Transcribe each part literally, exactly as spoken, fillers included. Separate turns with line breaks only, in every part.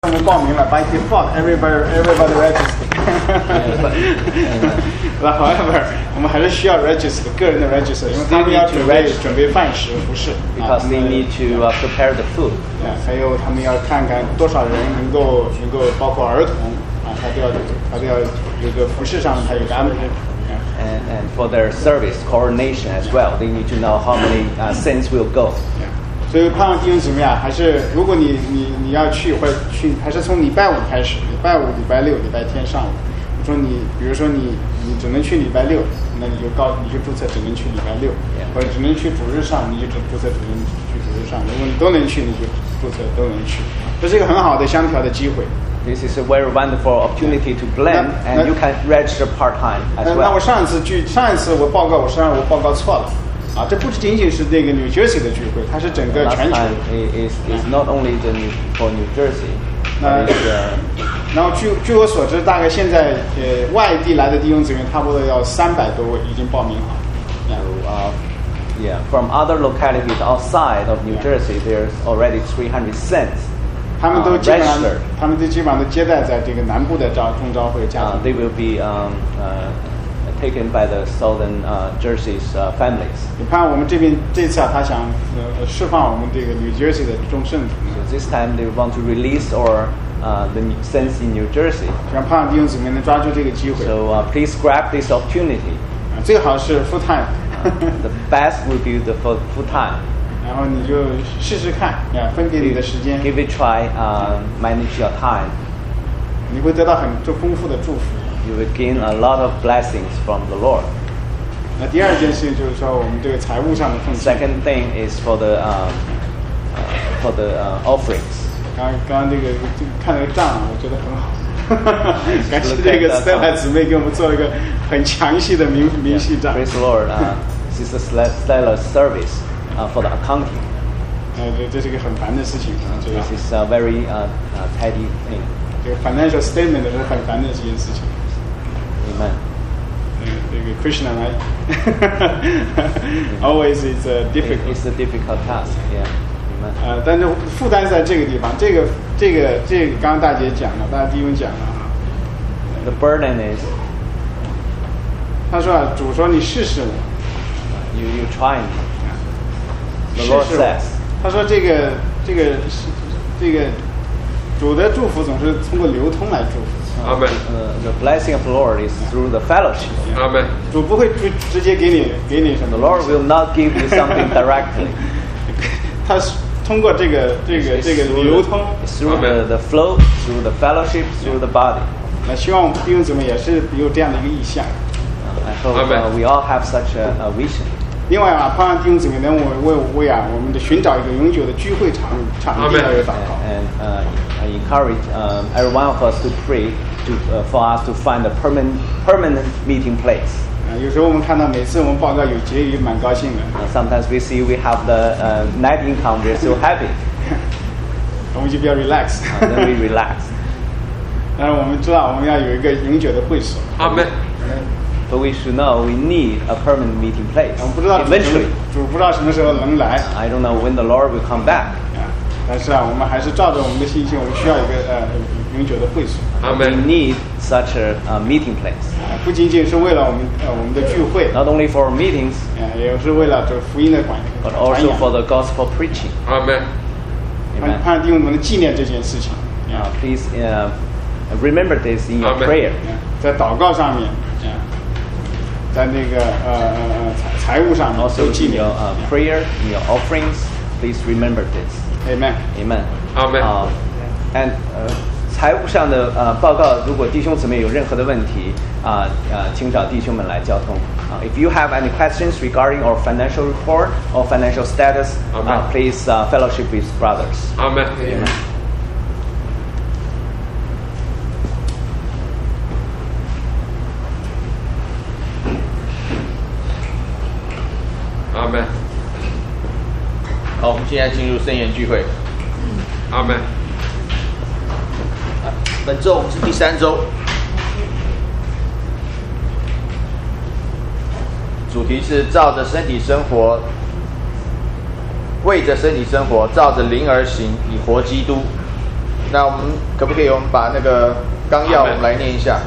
我们报名了 by default everybody everybody register 那 however 我们还是需要 register 个人的 register 因为他们要准备准备饭食服饰
because they need to uh, prepare the food
还有他们要看看多少人能够能够包括儿童啊他都要他都要有个服饰上还有个安排
and, and for their service coordination as well they need to know how many uh, saints will go
所以盼望弟兄姊妹啊，还是如果你你你要去或者去，还是从礼拜五开始，礼拜五、礼拜六、礼拜天上午。我说你，比如说你你只能去礼拜六，那你就告你就注册只能去礼拜六，
yeah.
或者只能去主日上，你就只注册只能去主日上。如果你都能去，你就注册都能去。这是一个很好的相调的机会。
This is a very wonderful opportunity to blend, and you can register part time as well.
那我上一次去上一次我报告，我实际上我报告错了。啊，这不仅仅是那个 New Jersey 的聚会，它是整个全球。
Is is not only the New for New Jersey.
那然后据据我所知，大概现在呃外地来的弟兄姊妹差不多要三百多位已经报名好。
So, uh, yeah, from other localities outside of New Jersey, there's already three hundred saints.
他们都基本上，他们都基本上都接待在这个南部的召众召会家庭。
They will be um uh. taken by the southern uh, Jersey's uh, families.
你看我们这边这次啊，他想呃释放我们这个 New Jersey 的众圣徒。
So this time they want to release or uh, the saints in New Jersey.
让盼望弟兄姊妹能抓住这个机会。
So uh, please grab this opportunity.
最好是 full time.
The best will be the full full time.
然后你就试试看，呀，分别你的时间。
Give it a try, uh, manage your time.
你会得到很丰富的祝福。
You will gain a lot of blessings from the Lord.
那第二件事就是说，我们这个财务上的奉献。
Second thing is for the uh, uh, for the uh, offerings.
刚刚这个看了个账，我觉得很好。感谢这个 Stella 姊妹给我们做了一个很详细的明明细账。
Praise the Lord, uh, Sister Stella's service uh, for the accounting.
呃，这这是一个很烦的事情，知道。
This is a very uh, uh, tidy thing.
这个 financial statement 是很烦的这件事情。
Amen.
嗯，这个 Krishna 来 ，always is a difficult.
It's a difficult task. Yeah. Amen.
呃，但是负担在这个地方，这个这个这个，刚刚大姐讲了，大家弟兄讲了啊。
The burden is.
他说啊，主说你试试我。
You you try me. The Lord says.
他说这个这个这个主的祝福总是通过流通来祝福。
Amen. Uh, the blessing of the Lord is through the fellowship.
Amen. 主不会直直接给你给你什么。
The Lord will not give you something directly.
他是通过这个这个这个流通
through the the flow, through the fellowship, through the body.
那希望弟兄姊妹也是有这样的一个意向。
I hope uh, we all have such a, a vision.
另外啊，盼望弟兄姊妹能为为为啊，我们的寻找一个永久的聚会场场地来祷告。
And uh, I encourage um, every one of us to pray to uh, for us to find a permanent permanent meeting place.
啊，有时候我们看到每次我们报告有结余，蛮高兴的。
Uh, sometimes we see we have the uh, net income, we're so happy.
我们就比较 relax.
uh, then we relax.
但是我们知道我们要有一个永久的会所。
Amen.
But we should know we need a permanent meeting place.
我们不知道
Eventually,
主不知道什么时候能来。
I don't know when the Lord will come back.
啊，但是啊，我们还是照着我们的信心，我们需要一个呃永久的会所。
We need such a uh, meeting place.
啊，不仅仅是为了我们呃我们的聚会，
Not only for meetings,
啊，也是为了这福音的管
but
传
also
扬。
for the gospel preaching.
Amen.
Amen.
盼望弟兄们能纪念这件事情。
Uh, please uh, remember this in your
Amen.
prayer.
在祷告上面，啊，在那个呃呃呃财财务上面
Also
都纪
in
念
your uh, prayer, in your offerings, please remember this.
Amen.
Amen.
Amen.
Uh, and 呃，财务上的呃报告，如果弟兄姊妹有任何的问题啊呃，请找弟兄们来交通。Uh, if you have any questions regarding our financial report or financial status, uh,
Amen.
please uh, fellowship with brothers.
Amen.
Amen.
Amen.
好，我们现在进入圣言聚会。
Amen.
本周我们是第三周，主题是照着身体生活，为着身体生活，照着灵而行，以活基督。 那我们可不可以我们把那个纲要我们来念一下？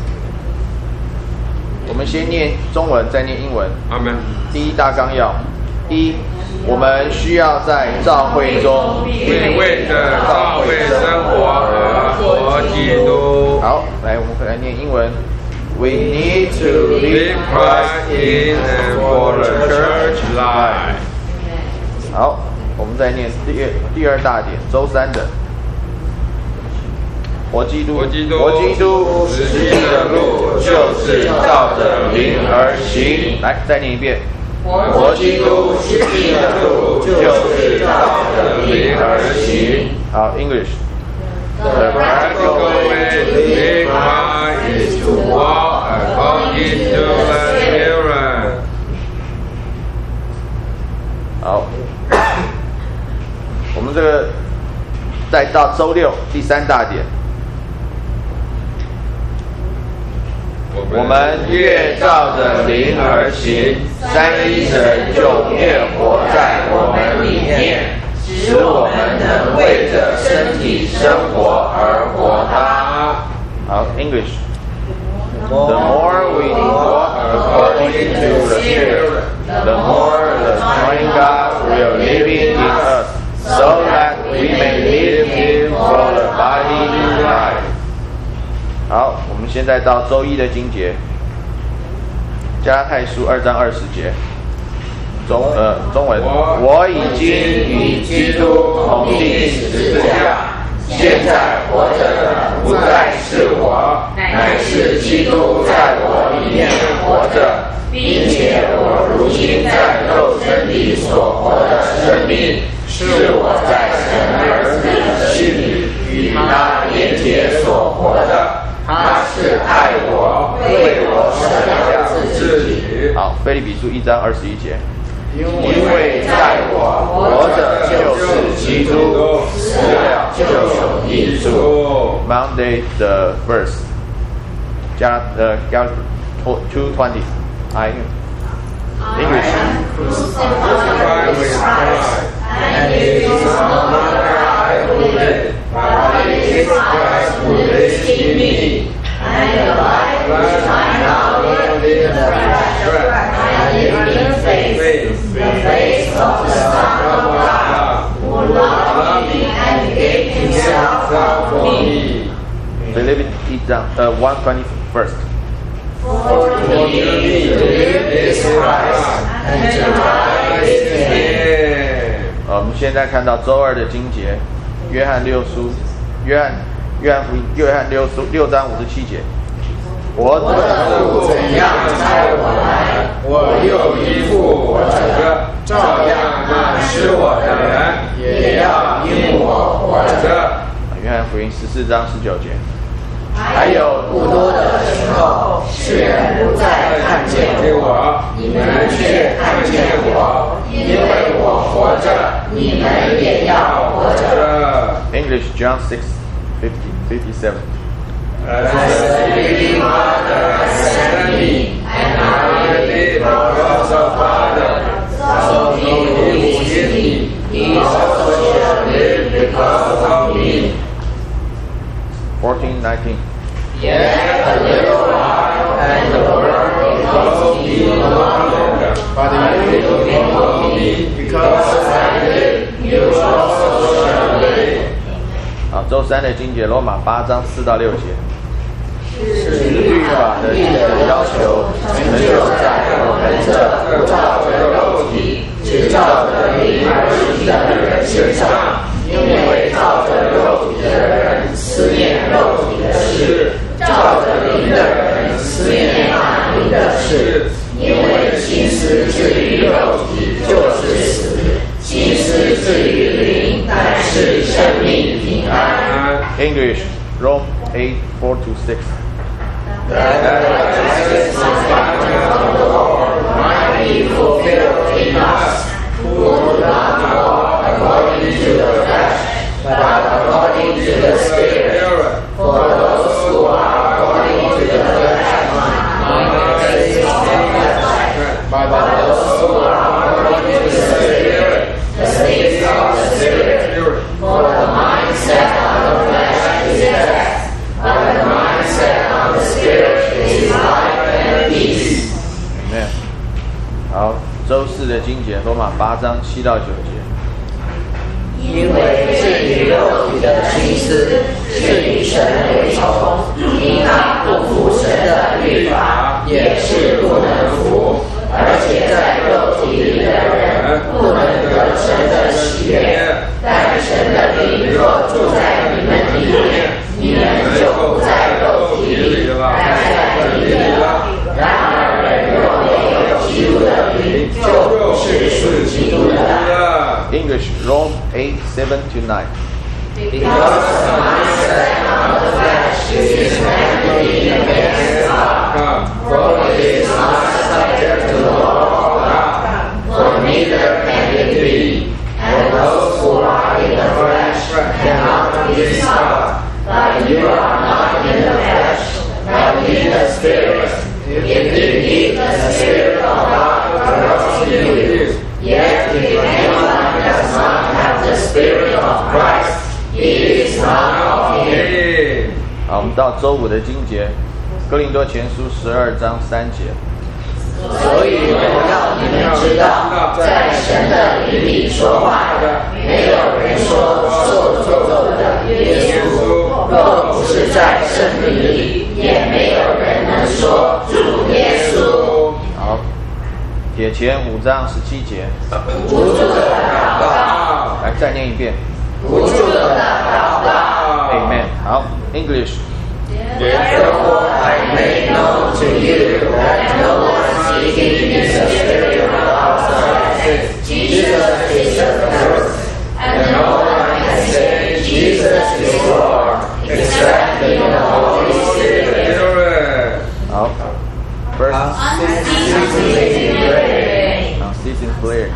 我们先念中文，再念英文。
阿门。
第一大纲要：一，我们需要在教会中
为为着教会生活而活基督。
好，来，我们来念英文。We need to
Live Christ in and for the church life。
好，我们再念第二第二大点，周三的。活基督，
活基督，
活基督，
实际的路就是照着灵而行。
来，再念一遍。
活基督实际的路就是照着灵而行。
好 ，English。
The practical way to live Christ is to walk according to the Spirit。
好，我们这个再到周六第三大点。我们越照着灵而行，三一神就越活在我们里面，使我们能为着身体生活而活它。好 ，English。The more we walk according to the Spirit, the more the joy God will live in us, so that we may live Him for the body life. 好，我们现在到周一的经节，加拉太书二章二十节，中呃中文，我已经与基督同定十字架，现在活着的不再是我，乃是基督在我里面活着，并且我如今在肉身里所活的生命，是我在神儿子的心里与他连结所活的。他是爱我，为我舍掉自己。好，腓立比书一章二十一节。因为在我活着就是基督，死了就有益处。Monday the verse， 加呃加 two twenty， I English。
Crucified with Christ, and it is no longer I who live, but it is Christ who lives in me. And the life which I now live in the flesh, I live in faith, the faith of the Son of God, who loved me and gave Himself up for me.
Philippians 一章呃 one twenty first。
For to me to live is Christ, and to die is gain.
呃，我们现在看到周二的经节，约翰六书，约翰约翰福音，约翰六书六章五十七节。我
我的父怎样差我来，我又依父活着，照样那使我的人也要因我活着。
约翰福音十四章十九节。
还有不多的时候，世人不再看见我，你们却看见我，因为我活着，你们也要活着。
English John six fifty fifty-seven.
As the living Father has sent me, and I live because of Father, so he who is in me, he also shall live because of me.
fourteen nineteen.
Yet a little while, and the world will know me no longer, but you will know me, because I live, you also shall live.
好，周三的经节，罗马八章四到六节。是律法的义的要求，成就在我们这不照着肉体，只照着灵而行的人身上。因为照着肉体的人思念肉体的事，照着灵的人思念那灵的事。因为心思至于肉体就是死，心思至于灵乃是生命平安。English Rome eight four to six.
That the righteousness of the Lord might be fulfilled in us, who do not walk according to the flesh, but according to the Spirit. For those who are according to the flesh mind is of the flesh, but those who are according to the Spirit, the things of the Spirit. For the mindset of the flesh
四的经节，罗马八章七到九节。
因为至于肉体的心思是与神为仇，因那不服神的律法也是不能服，而且在肉体里的人不能得神的喜悦。但神的灵若住在你们里面，你们就不在肉体里，乃在灵里了。然而人若没有基督的灵，就不是属基督的。
English, Rome eight, seven to nine.
Because the mindset of the flesh is enmity against God, for it is not subject to the law of God, for neither can it be. And those who are in the flesh cannot please God. But you are not in the flesh, but in the Spirit. If indeed the Spirit of God dwells in you, yet if anyone does not have the Spirit of Christ, he is not of him.
好，我们到周五的经节，哥林多前书十二章三节。
所以我要你们知道，在神的灵里说话的，没有人说受咒的耶稣，若不是在圣灵里，也没有人能说主耶稣。
好，帖前五章十七节。
无助的祷告，
来再念一遍。
无助的祷告。
Amen。好 ，English。
Therefore I make known to you that no one speaking in the Spirit of God says Jesus is the truth, and no one can say Jesus is Lord except in the Holy Spirit.
好 ，First
Unceasing praying.
Unceasing prayer.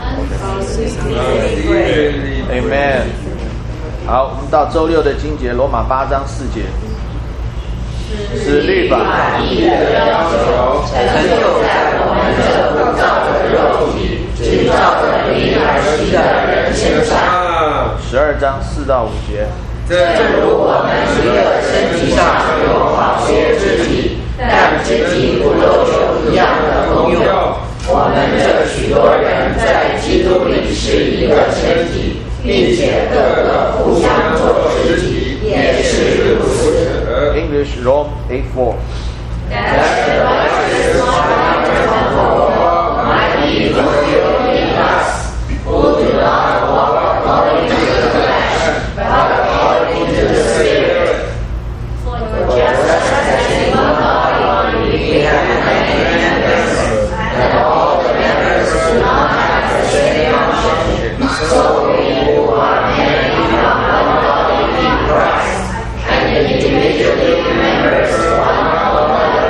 Amen。好，我们到周六的经节，罗马八章四节。使律法
义的要求成就在我们这不照着肉体，只照着灵而行的人身上。
十二章四到五节。
正如我们一个身体上有好些肢体，但肢体不都有一样的功用？我们这许多人在基督里是一个身体，并且各个互相做肢体，也是如此。
English, Rome eight four.
That's the righteous one from God, mighty to heal in us, who do not walk according to the flesh, but according to the Spirit. For just as in one body we have many members, and all the members do not have the same function, so we who are many are one body in Christ, and individually members one of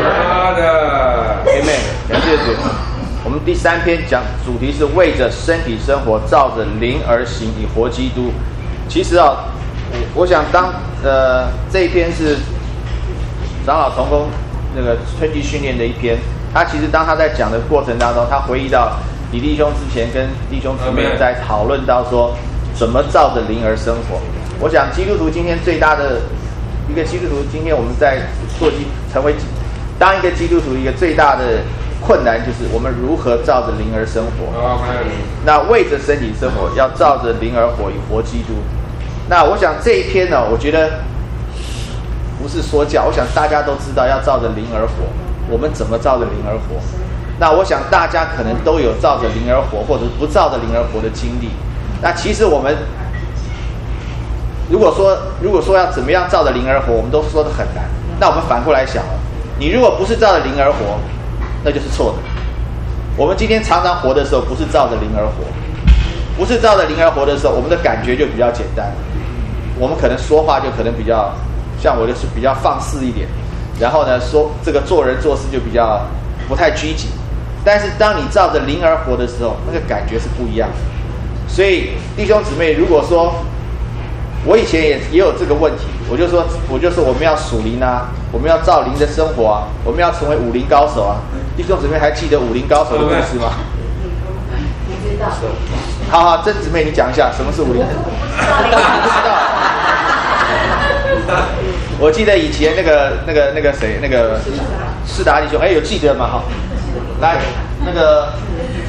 another.
Amen。感谢主。我们第三篇讲主题是为着身体生活，照着灵而行，以活基督。其实啊，我想当呃这一篇是长老同工那个春季训练的一篇。他其实当他在讲的过程当中，他回忆到李弟兄之前跟弟兄姊妹在讨论到说怎么照着灵而生活。我想基督徒今天最大的一个基督徒，今天我们在做基成为当一个基督徒一个最大的困难就是我们如何照着灵而生活。那为着身体生活，要照着灵而活，以活基督。那我想这一篇呢，我觉得不是说教，我想大家都知道要照着灵而活。我们怎么照着灵而活？那我想大家可能都有照着灵而活，或者不照着灵而活的经历。那其实我们如果说如果说要怎么样照着灵而活，我们都说的很难。那我们反过来想了，你如果不是照着灵而活，那就是错的。我们今天常常活的时候，不是照着灵而活，不是照着灵而活的时候，我们的感觉就比较简单。我们可能说话就可能比较，像我就是比较放肆一点，然后呢，说这个做人做事就比较不太拘谨。但是当你照着灵而活的时候，那个感觉是不一样的。所以弟兄姊妹，如果说我以前也也有这个问题，我就说我就说我们要属灵啊，我们要照灵的生活啊，我们要成为武林高手啊。弟兄姊妹还记得武林高手的故事吗？
不知道。
好好，曾姊妹你讲一下什么是武林？不知道。我记得以前那个那个那个谁那个世达弟兄，哎，有记得吗？哈，来那个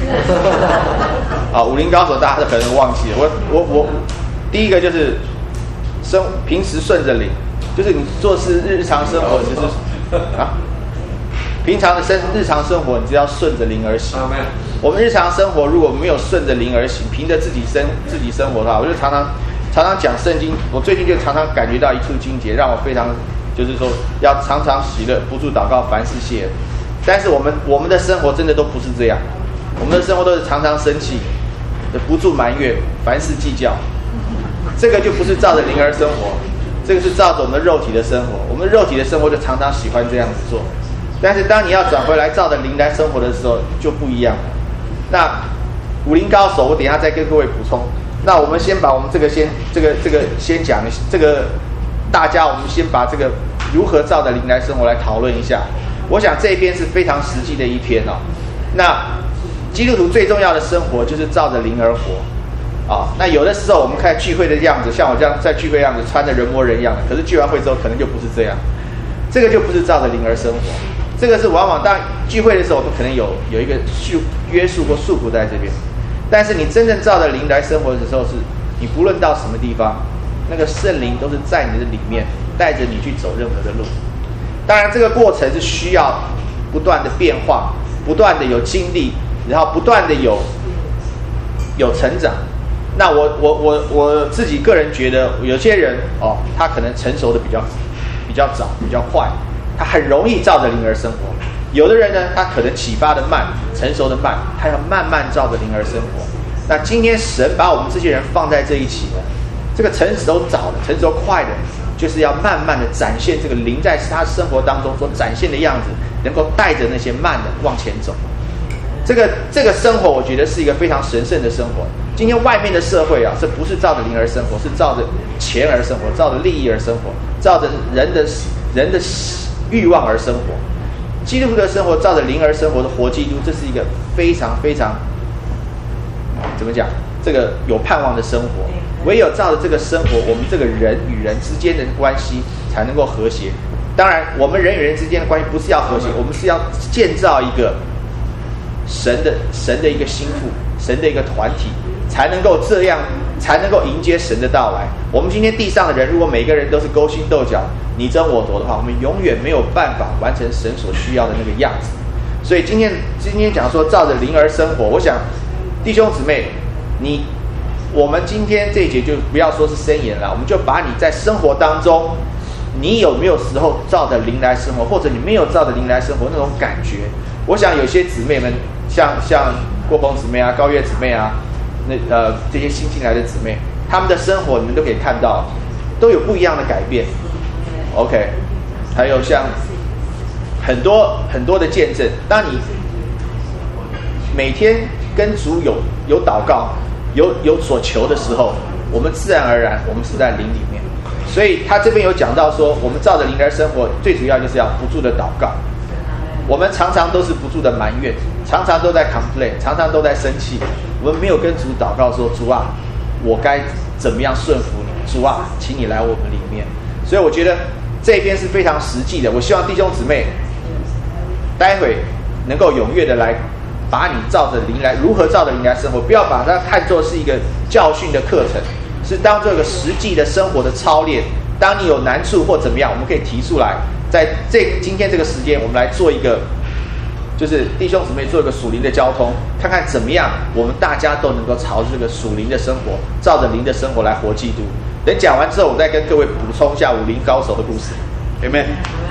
啊，武林高手大家都可能忘记了。我我我，第一个就是生平时顺着灵，就是你做事日常生活就是啊，平常的生日常生活你只要顺着灵而行。我们日常生活如果没有顺着灵而行，凭着自己生自己生活的话，我就常常常常讲圣经。我最近就常常感觉到一处经节，让我非常就是说要常常喜乐，不住祷告，凡事谢恩。但是我们我们的生活真的都不是这样，我们的生活都是常常生气，不住埋怨，凡事计较。这个就不是照着灵而生活，这个是照着我们肉体的生活。我们肉体的生活就常常喜欢这样子做，但是当你要转回来照着灵来生活的时候，就不一样了。那武林高手，我等一下再跟各位补充。那我们先把我们这个先这个这个先讲这个，大家我们先把这个如何照着灵来生活来讨论一下。我想这一篇是非常实际的一篇哦。那基督徒最重要的生活就是照着灵而活啊。那有的时候我们看聚会的样子，像我这样在聚会样子穿的人模人样的，可是聚完会之后可能就不是这样，这个就不是照着灵而生活。这个是往往当聚会的时候，我们可能有有一个束约束或束缚在这边，但是你真正照着灵来生活的时候，是你不论到什么地方，那个圣灵都是在你的里面，带着你去走任何的路。当然，这个过程是需要不断的变化，不断的有经历，然后不断的有有成长。那我我我我自己个人觉得，有些人哦，他可能成熟的比较比较早，比较快。他很容易照着灵而生活，有的人呢，他可能启发的慢，成熟的慢，他要慢慢照着灵而生活。那今天神把我们这些人放在这一起呢，这个成熟早的、成熟快的，就是要慢慢的展现这个灵在他生活当中所展现的样子，能够带着那些慢的往前走。这个这个生活，我觉得是一个非常神圣的生活。今天外面的社会啊，这不是照着灵而生活，是照着钱而生活，照着利益而生活，照着人的人的欲望而生活。基督徒的生活照着灵而生活的活基督，这是一个非常非常怎么讲？这个有盼望的生活。唯有照着这个生活，我们这个人与人之间的关系才能够和谐。当然，我们人与人之间的关系不是要和谐，我们是要建造一个神的神的一个心腹，神的一个团体，才能够这样，才能够迎接神的到来。我们今天地上的人，如果每个人都是勾心斗角、你争我夺的话，我们永远没有办法完成神所需要的那个样子。所以今天今天讲说照着灵而生活，我想弟兄姊妹，你我们今天这一节就不要说是箴言了，我们就把你在生活当中，你有没有时候照着灵来生活，或者你没有照着灵来生活那种感觉。我想有些姊妹们，像像郭鹏姊妹啊、高月姊妹啊，那呃这些新进来的姊妹，他们的生活你们都可以看到，都有不一样的改变。OK， 还有像很多很多的见证，当你每天跟主有有祷告、有有所求的时候，我们自然而然我们是在灵里面。所以他这边有讲到说，我们照着灵来生活，最主要就是要不住的祷告。我们常常都是不住的埋怨，常常都在 complain， 常常都在生气。我们没有跟主祷告说，主啊，我该怎么样顺服你？主啊，请你来我们里面。所以我觉得这边是非常实际的。我希望弟兄姊妹待会能够踊跃的来把你照着灵来，如何照着灵来生活，不要把它看作是一个教训的课程，是当做一个实际的生活的操练。当你有难处或怎么样，我们可以提出来，在这今天这个时间，我们来做一个，就是弟兄姊妹做一个属灵的交通，看看怎么样，我们大家都能够朝着这个属灵的生活，照着灵的生活来活基督。等讲完之后，我再跟各位补充一下武林高手的故事。Amen。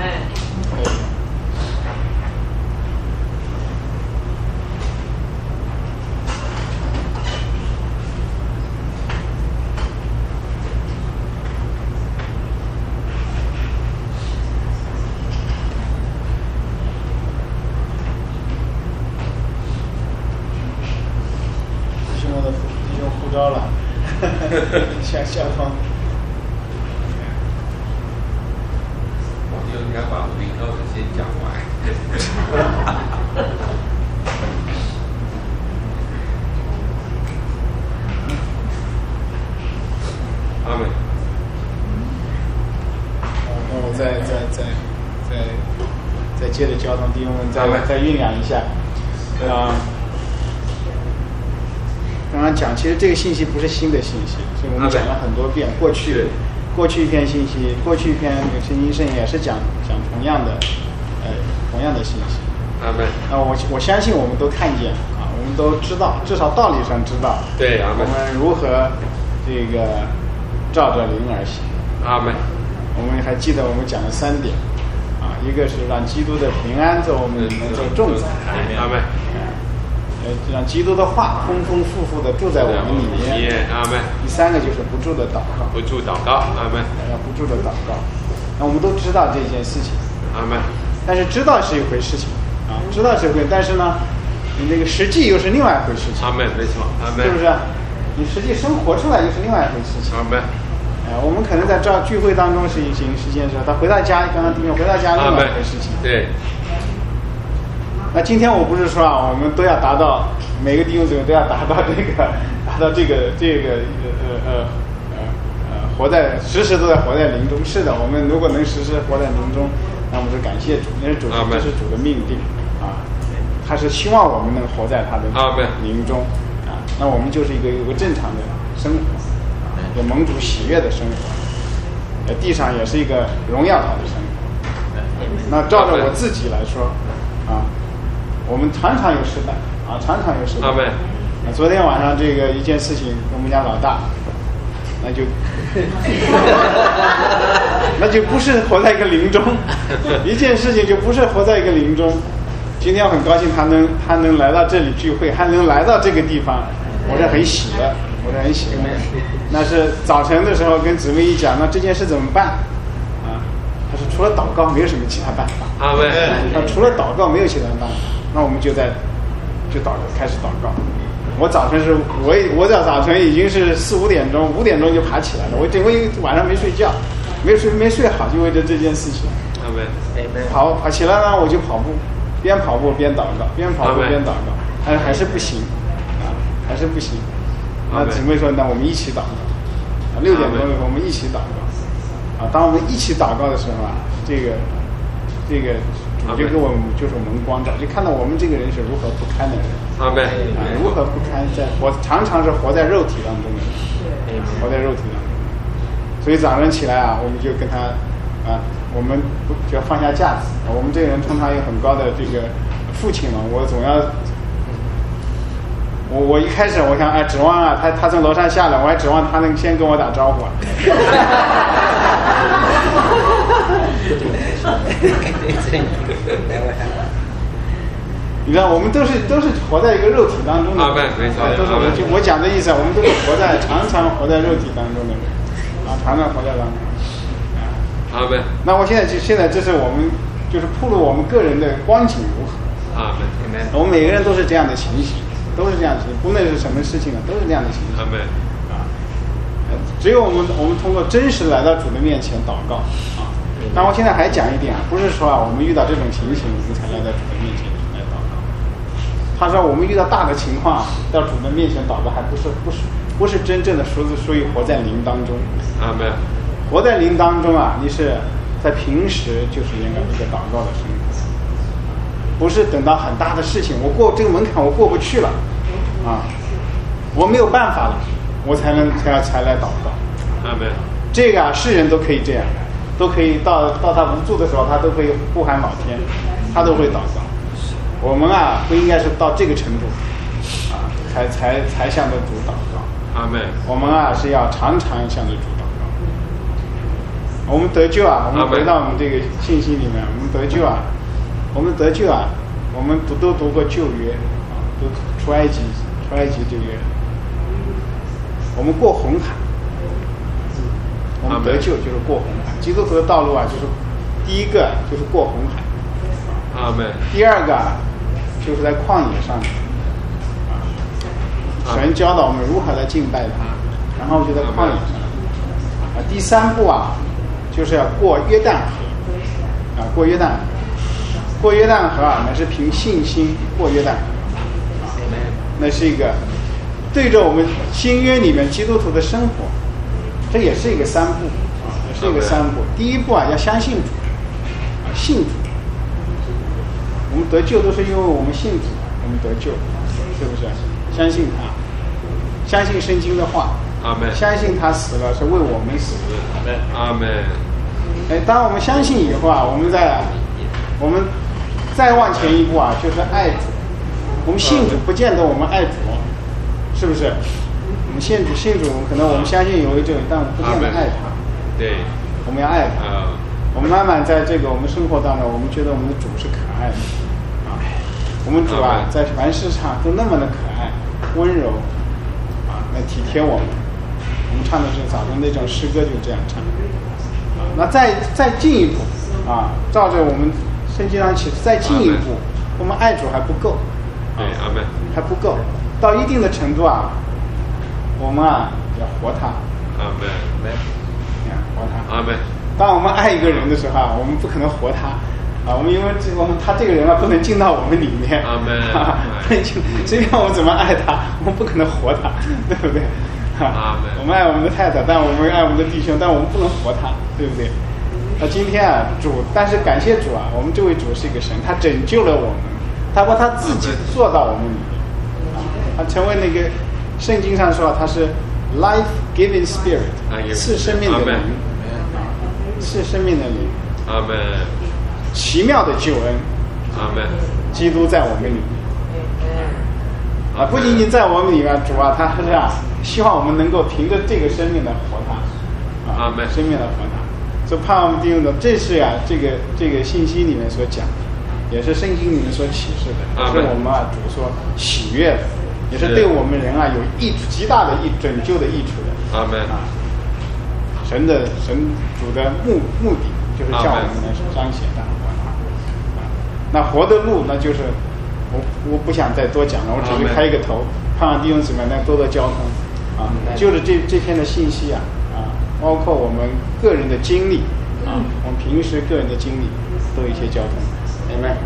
招了，像校方，
我就应该把武林高手先讲完。阿们。
那我再再再再再接着交通弟兄们再再酝酿一下，啊、呃。 刚刚讲，其实这个信息不是新的信息，所以我们讲了很多遍。过去，过去一篇信息，过去一篇圣经圣言也是讲讲同样的，呃，同样的信息。
阿门。
那我我相信我们都看见啊，我们都知道，至少道理上知道。
对，阿门。
我们如何这个照着灵而行。
阿门。
我们还记得我们讲了三点，啊，一个是让基督的平安做我们里面做种子，
阿门。
呃，让基督的话丰丰富富的住在我们里面，
阿门。
第三个就是不住的祷告，
不住祷告，阿门。
要不住的祷告。那我们都知道这件事情，
阿门。
但是知道是一回事情，啊，知道是一回，但是呢，你那个实际又是另外一回事情，
阿门，没错，阿门，
是不是？你实际生活出来又是另外一回事情，
阿门。
呃，我们可能在这聚会当中是一行是件事，他回到家，刚刚弟兄回到家另外一回事情。
对。
那今天我不是说啊，我们都要达到每个弟兄姊妹都要达到这个，达到这个这个呃呃呃呃活在时时都在活在灵中。是的，我们如果能时时活在灵中，那我们是感谢主，那是主这是主的命定啊，他是希望我们能活在他的灵中啊，那我们就是一个有个正常的生活。有蒙主喜悦的生活，呃，地上也是一个荣耀他的生活。那照着我自己来说，啊，我们常常有失败，啊，常常有失败。那昨天晚上这个一件事情，跟我们家老大，那就，那就不是活在一个灵中，一件事情就不是活在一个灵中。今天我很高兴他能他能来到这里聚会，还能来到这个地方，我是很喜乐。我是很喜欢，那是早晨的时候跟姊妹一讲，那这件事怎么办？啊，他说除了祷告没有什么其他办法。
阿门。
他除了祷告没有其他办法，那我们就在就祷开始祷告。我早晨是我我在早晨已经是四五点钟，五点钟就爬起来了。我整个一晚上没睡觉，没睡没睡好，就为了这件事情。
阿门。
跑跑起来呢，我就跑步，边跑步边祷告，边跑步边祷告，但是还是不行，啊，还是不行。那姊妹说：“那我们一起祷告。”啊，六点钟我们一起祷告。啊，当我们一起祷告的时候啊，这个这个主就给我们就是我们光照，就看到我们这个人是如何不堪的人。
阿门。
啊，如何不堪，在活常常是活在肉体当中的，活在肉体当中。所以早上起来啊，我们就跟他啊，我们不就要放下架子。我们这个人通常有很高的这个父亲嘛，我总要。我我一开始我想哎指望啊他他从楼上下来，我还指望他能先跟我打招呼。你知道我们都是都是活在一个肉体当中的，
啊，没错，
都是我就我讲的意思，我们都是活在常常活在肉体当中的人，啊，常常活在当中。
啊，对。
那我现在就现在这是我们就是暴露我们个人的光景如何。
啊，对。
我们每个人都是这样的情形。都是这样的情形，不论是什么事情呢，都是这样的情形。啊，只有我们我们通过真实来到主的面前祷告啊。那我现在还讲一点啊，不是说啊，我们遇到这种情形，我们才来到主的面前来祷告。他说我们遇到大的情况，到主的面前祷告，还不是不是不是真正的属属于活在灵当中。
阿门。
活在灵当中啊，你是在平时就是应该一个祷告的生活。不是等到很大的事情，我过这个门槛我过不去了，啊，我没有办法了，我才能才要才来祷告。
阿门。
这个啊，世人都可以这样，都可以到到他无助的时候，他都会呼喊老天，他都会祷告。我们啊，不应该是到这个程度，啊，才才才向着主祷告。
阿门。
我们啊是要常常向着主祷告。我们得救啊，我们回到我们这个信息里面，我们得救啊。我们得救啊，我们读都读过旧约啊，读出埃及，出埃及这个，我们过红海，我们得救就是过红海。基督徒的道路啊，就是第一个就是过红海，
阿门。
第二个啊，就是在旷野上，啊，神教导我们如何来敬拜他，然后就在旷野上，啊，第三步啊，就是要过约旦河，啊，过约旦河。过约旦河啊，那是凭信心过约旦河，啊，那是一个对着我们新约里面基督徒的生活，这也是一个三步啊，也是一个三步。第一步啊，要相信主，啊，信主。我们得救都是因为我们信主，我们得救，是不是？相信他。 相信圣经的话，
阿门。
相信他死了是为我们死。
阿门。
哎，当我们相信以后啊，我们再我们再往前一步啊，就是爱主。我们信主不见得我们爱主，是不是？我们信主信主，可能我们相信有一位，但我们不见得爱他。
对，
我们要爱他。
啊，
我们慢慢在这个我们生活当中，我们觉得我们的主是可爱的啊，我们主啊，在凡事上都那么的可爱、温柔啊，来体贴我们。我们唱的是早晨那种诗歌，就这样唱。啊，那再再进一步啊，照着我们圣经上启示，再进一步，我们爱主还不够。
对，阿门。
还不够，到一定的程度啊，我们啊要活他。
阿门。
活他。
阿门。
当我们爱一个人的时候啊，我们不可能活他，啊，我们因为这我们他这个人啊不能进到我们里面。
阿门。
不能进，随便我们怎么爱他，我们不可能活他，对不对？
阿门。
我们爱我们的太太，但我们爱我们的弟兄，但我们不能活他，对不对？那今天啊，主，但是感谢主啊，我们这位主是一个神，他拯救了我们，他把他自己做到我们里面。他成为那个圣经上说他是 life-giving spirit， 赐生命的灵，赐生命的灵。
阿门。
奇妙的救恩。
阿门。
基督在我们里面。啊，不仅仅在我们里面，主啊，他是啊，希望我们能够凭着这个生命来活他。
阿门。
生命来活他。所以盼望我们弟兄的，这是啊，这个这个信息里面所讲的，也是圣经里面所启示的，也是我们啊主所喜悦的。也是对我们人啊有益处极大的益拯救的益处的。
阿门。
啊，神的神主的目目的就是叫我们来彰显他活他。啊，那活的路，那就是我我不想再多讲了，我只是开一个头，盼望弟兄姊妹能多多交通。啊，就是这这篇的信息啊啊，包括我们个人的经历啊，我们平时个人的经历都有一些交通。明白？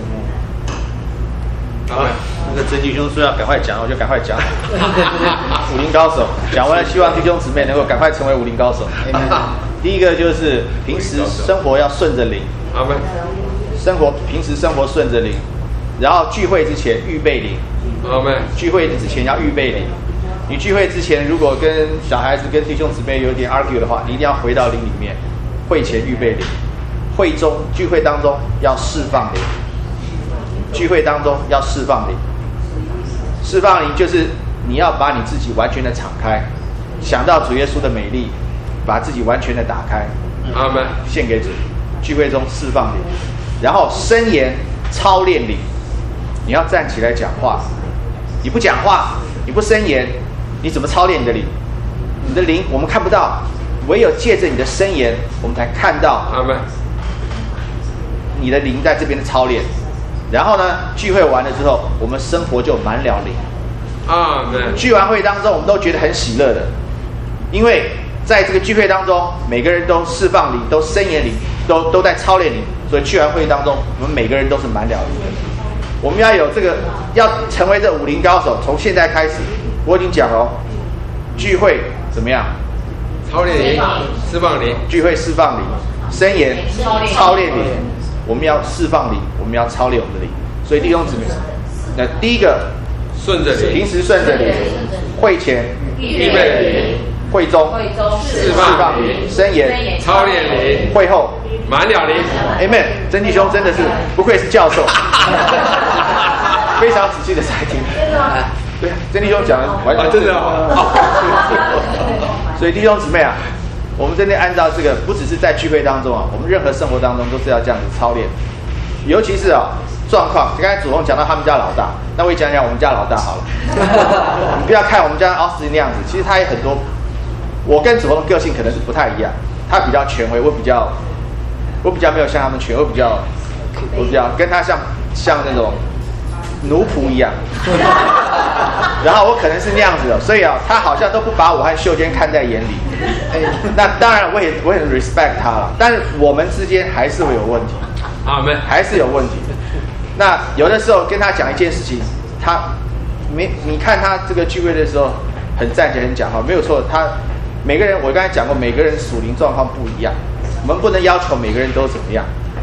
好，那个曾弟兄说要赶快讲，我就赶快讲。武林高手讲完了，希望弟兄姊妹能够赶快成为武林高手。第一个就是平时生活要顺着灵，
阿门。
生活平时生活顺着灵，然后聚会之前预备灵，
阿门。
聚会之前要预备灵。你聚会之前如果跟小孩子、跟弟兄姊妹有点 argue 的话，你一定要回到灵里面。会前预备灵，会中聚会当中要释放灵。聚会当中要释放灵，释放灵就是你要把你自己完全的敞开，想到主耶稣的美丽，把自己完全的打开，
阿门，
献给主。聚会中释放灵，然后申言操练灵，你要站起来讲话，你不讲话，你不申言，你怎么操练你的灵？你的灵我们看不到，唯有借着你的申言，我们才看到
阿门。
你的灵在这边的操练。然后呢，聚会完了之后，我们生活就满了灵。
阿门。
聚完会当中，我们都觉得很喜乐的，因为在这个聚会当中，每个人都释放灵，都申言灵，都都在操练灵，所以聚完会当中，我们每个人都是满了灵的。我们要有这个，要成为这武林高手，从现在开始，我已经讲了哦，聚会怎么样？
操练灵，释放灵。
聚会释放灵，申言操练灵。我们要释放灵，我们要操练我们的灵。所以弟兄姊妹，那第一个
顺着灵，
平时顺着灵，会前
预备灵，
会中
释放灵，
申言
操练灵，
会后
满了灵。
Amen。曾弟兄真的是不愧是教授，非常仔细的在听。对，曾弟兄讲的完全
真的好。
所以弟兄姊妹啊，我们真的按照这个，不只是在聚会当中啊，我们任何生活当中都是要这样子操练。尤其是啊状况，刚才主动讲到他们家老大，那我也讲讲我们家老大好了。你不要看我们家奥斯汀那样子，其实他也很多。我跟主动个性可能是不太一样，他比较权威，我比较，我比较没有像他们权威，我比较，我比较跟他像像那种奴仆一样。然后我可能是那样子的，所以啊，他好像都不把我和秀娟看在眼里。那当然，我也我很 respect 他了，但是我们之间还是会有问题。
阿门，
还是有问题。那有的时候跟他讲一件事情，他没你看他这个聚会的时候很站起来很讲话，没有错。他每个人我刚才讲过，每个人属灵状况不一样，我们不能要求每个人都怎么样。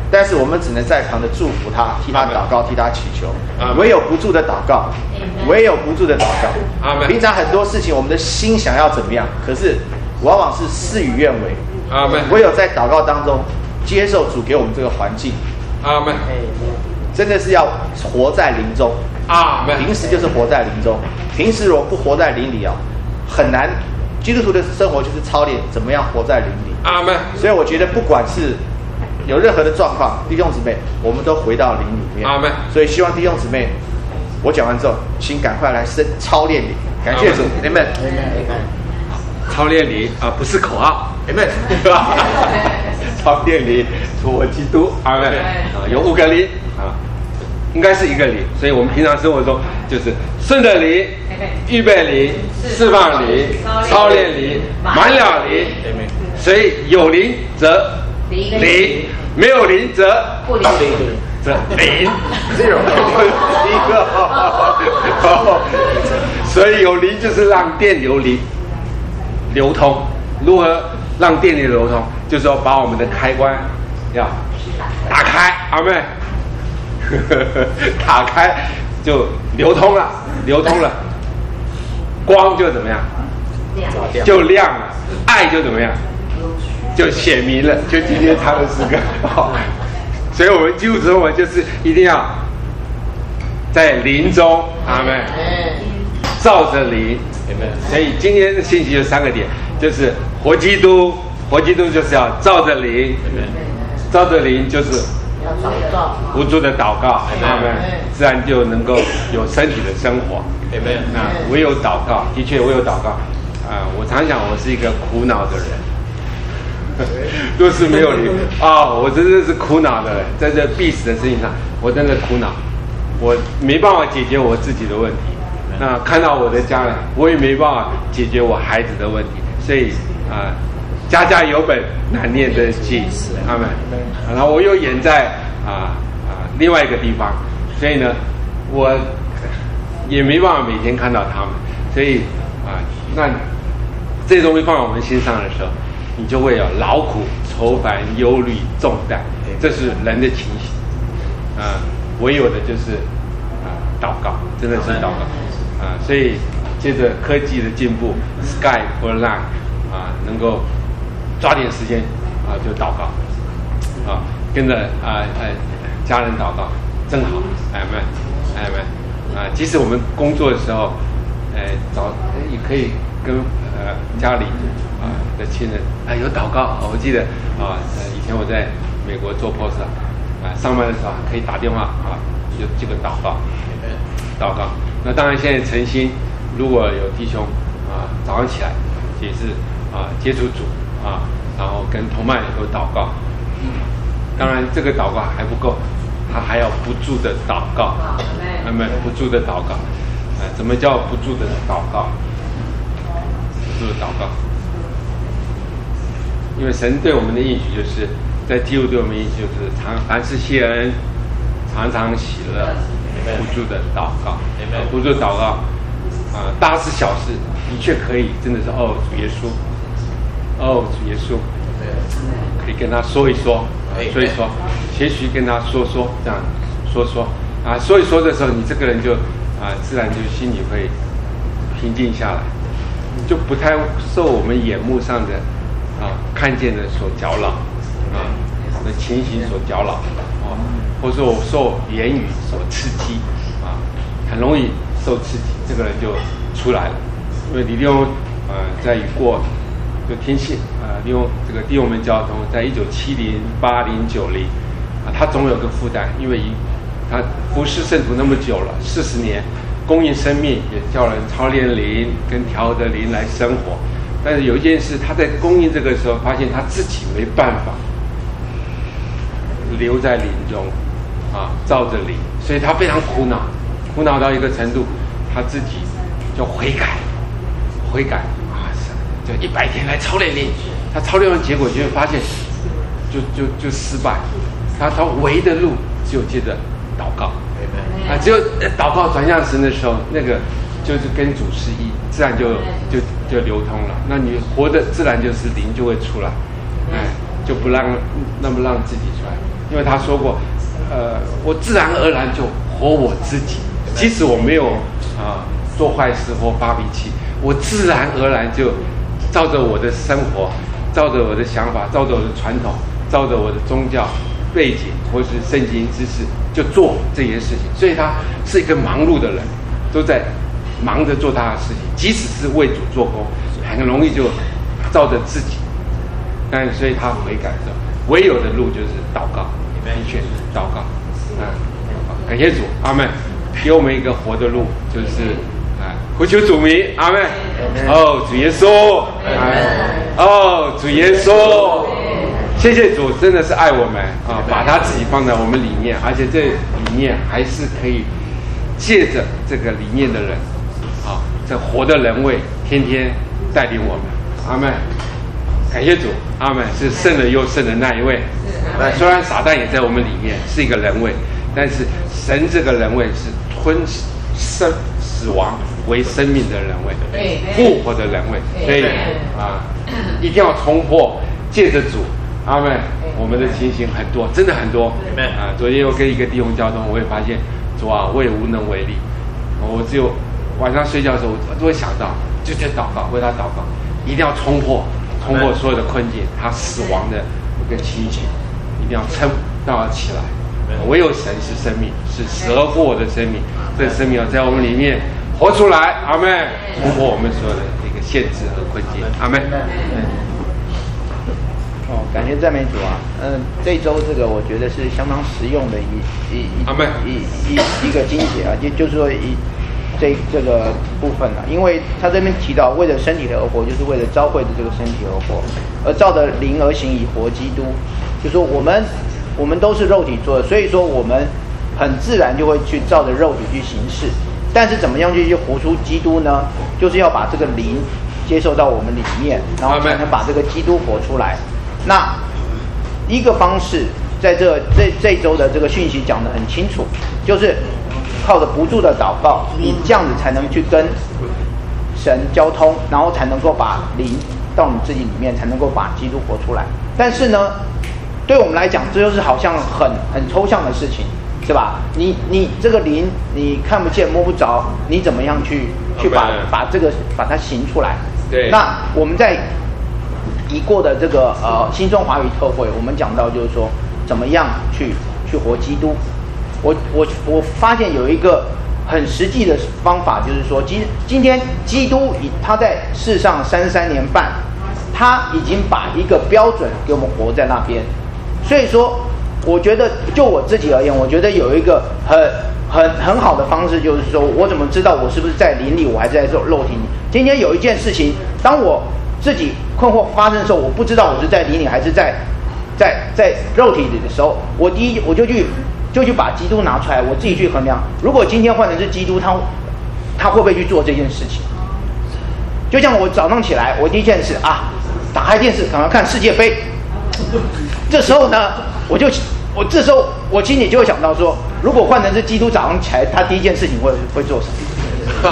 但是我们只能在旁的祝福他，替他祷告，替他祈求。
阿们
唯有不住的祷告，唯有不住的祷告。
阿们
平常很多事情，我们的心想要怎么样，可是往往是事与愿违。
阿们
唯有在祷告当中接受主给我们这个环境，
阿们
真的是要活在灵中。
阿们
平时就是活在灵中，平时如果不活在灵里啊，很难。基督徒的生活就是操练怎么样活在灵里。
阿们
所以我觉得不管是有任何的状况，弟兄姊妹，我们都回到灵里面。
阿们
所以希望弟兄姊妹，我讲完之后，请赶快来生操练灵。感谢主 ，Amen。
操练灵啊，不是口号
Amen。
操练灵，主我基督，阿们啊，有五个灵啊，应该是一个灵，所以我们平常生活中就是顺着灵、预备灵、释放灵、操练灵、满了灵。所以有灵则灵，没有灵则
不灵，
则灵。
Zero。第一个。
所以有灵就是让电流流流通。如何让电流流通？就是说把我们的开关要打开，阿们。打开就流通了，流通了，光就怎么样？就亮了，爱就怎么样？就显明了，就今天唱的诗歌。所以我们基督徒生活就是一定要在灵中，阿们，照着灵。所以今天的信息有三个点，就是活基督，活基督就是要照着灵，照着灵就是不住的祷告，阿们，自然就能够有身体的生活。那唯有祷告，的确唯有祷告。啊、呃，我常想我是一个苦恼的人，若是没有灵啊、哦，我真的是苦恼的人，在这必死的事情上，我真的苦恼，我没办法解决我自己的问题。那看到我的家人，我也没办法解决我孩子的问题，所以啊、呃，家家有本难念的经，阿们。然后我又远在啊啊、呃、另外一个地方，所以呢，我也没办法每天看到他们，所以啊、呃，那这些东西放在我们心上的时候，你就会有劳苦、愁烦、忧虑、重担，这是人的情形。啊、呃，唯有的就是啊、呃、祷告，真的是祷告。啊，所以借着科技的进步 ，Skype 或 Line 啊，能够抓点时间啊就祷告，啊，跟着啊呃家人祷告，真好，哎们，哎们，啊，即使我们工作的时候，哎早也可以跟呃家里啊的亲人啊有祷告，我记得啊以前我在美国做 post 啊上班的时候可以打电话啊有这个祷告，祷告。那当然，现在诚心，如果有弟兄啊，早上起来也是啊接触主啊，然后跟同伴有祷告。当然，这个祷告还不够，他还要不住的祷告，那么不住的祷告，啊，怎么叫不住的祷告？不住的祷告，因为神对我们的应许就是在基督对我们的应许就是常凡事谢恩，常常喜乐。不住的祷告，不住的祷告，啊、呃，大事小事的确可以，真的是哦，主耶稣，哦，主耶稣，可以跟他说一说，说一说，也许跟他说说，这样说说，啊，说一说的时候，你这个人就啊、呃，自然就心里会平静下来，就不太受我们眼目上的啊看见的所搅扰，啊的情形所搅扰，啊。或者我受言语所刺激，啊，很容易受刺激，这个人就出来了。因为李利用呃在雨过，就听信啊，利用这个弟兄们交通，在一九七零、八零、九零，啊，他总有个负担，因为他服侍圣徒那么久了，四十年，供应生命，也叫人操练灵跟调和的灵来生活。但是有一件事，他在供应这个时候，发现他自己没办法留在灵中。啊，照着灵，所以他非常苦恼，苦恼到一个程度，他自己就悔改，悔改啊，就一百天来操练灵，他操练完结果就会发现，就就就失败，他他唯一的路只有接着祷告，啊，只有祷告转向神的时候，那个就是跟主是一，自然就就就流通了。那你活的自然就是灵就会出来，哎，就不让那么让自己出来。
因为他说过，呃，我自然而然就活我自己，即使我没有啊、呃、做坏事或发脾气，我自然而然就照着我的生活，照着我的想法，照着我的传统，照着我的宗教背景或是圣经知识，就做这些事情。所以他是一个忙碌的人，都在忙着做他的事情，即使是为主做工，很容易就照着自己。但所以他悔改的时候，唯有的路就是祷告，的确祷告，啊、嗯，感谢主，阿们，给我们一个活的路，就是啊，呼求主名，阿们，哦，主耶稣，阿们，哦，主耶稣，谢谢主，真的是爱我们啊，把他自己放在我们里面，而且这里面还是可以借着这个里面的人，啊，这活的人位，天天带领我们，阿们。感谢主，阿们，是圣的又圣的那一位。虽然撒旦也在我们里面是一个人位，但是神这个人位是吞生死亡为生命的人位，复活的人位。所以啊，一定要冲破，借着主，阿们，我们的情形很多，真的很多。啊，昨天我跟一个弟兄交通，我也发现主啊，我也无能为力。我只有晚上睡觉的时候，我都会想到，就在祷告，为他祷告，一定要冲破。通过所有的困境，他死亡的一个情形，一定要撑到起来。唯有神是生命，是死而复活的生命，这个生命要在我们里面活出来。阿们，突破我们所有的一个限制和困境。阿们。
哦，感谢赞美主啊！嗯、呃，这一周这个我觉得是相当实用的一一一
阿们
一一一个经节啊，就就是说一。这这个部分呢、啊，因为他这边提到为了身体而活，就是为了召会的这个身体而活，而照着灵而行，以活基督。就说我们我们都是肉体做的，所以说我们很自然就会去照着肉体去行事。但是怎么样去活出基督呢？就是要把这个灵接受到我们里面，然后才能把这个基督活出来。那一个方式，在这这这一周的这个讯息讲得很清楚，就是靠着不住的祷告，你这样子才能去跟神交通，然后才能够把灵到你自己里面，才能够把基督活出来。但是呢，对我们来讲，这就是好像很很抽象的事情，是吧？你你这个灵你看不见摸不着，你怎么样去去把把这个把它行出来？
对。
那我们在已过的这个呃新中华语特会，我们讲到就是说怎么样去去活基督。我我我发现有一个很实际的方法，就是说今今天基督以他在世上三十三年半，他已经把一个标准给我们活在那边。所以说，我觉得就我自己而言，我觉得有一个很很很好的方式，就是说我怎么知道我是不是在灵里，我还是在肉肉体里？今天有一件事情，当我自己困惑发生的时候，我不知道我是在灵里还是在在在肉体里的时候，我第一我就去。就去把基督拿出来，我自己去衡量。如果今天换成是基督，他他会不会去做这件事情？就像我早上起来，我第一件事啊，打开电视，赶快看世界杯。这时候呢，我就我这时候我心里就会想到说，如果换成是基督早上起来，他第一件事情会会做什么？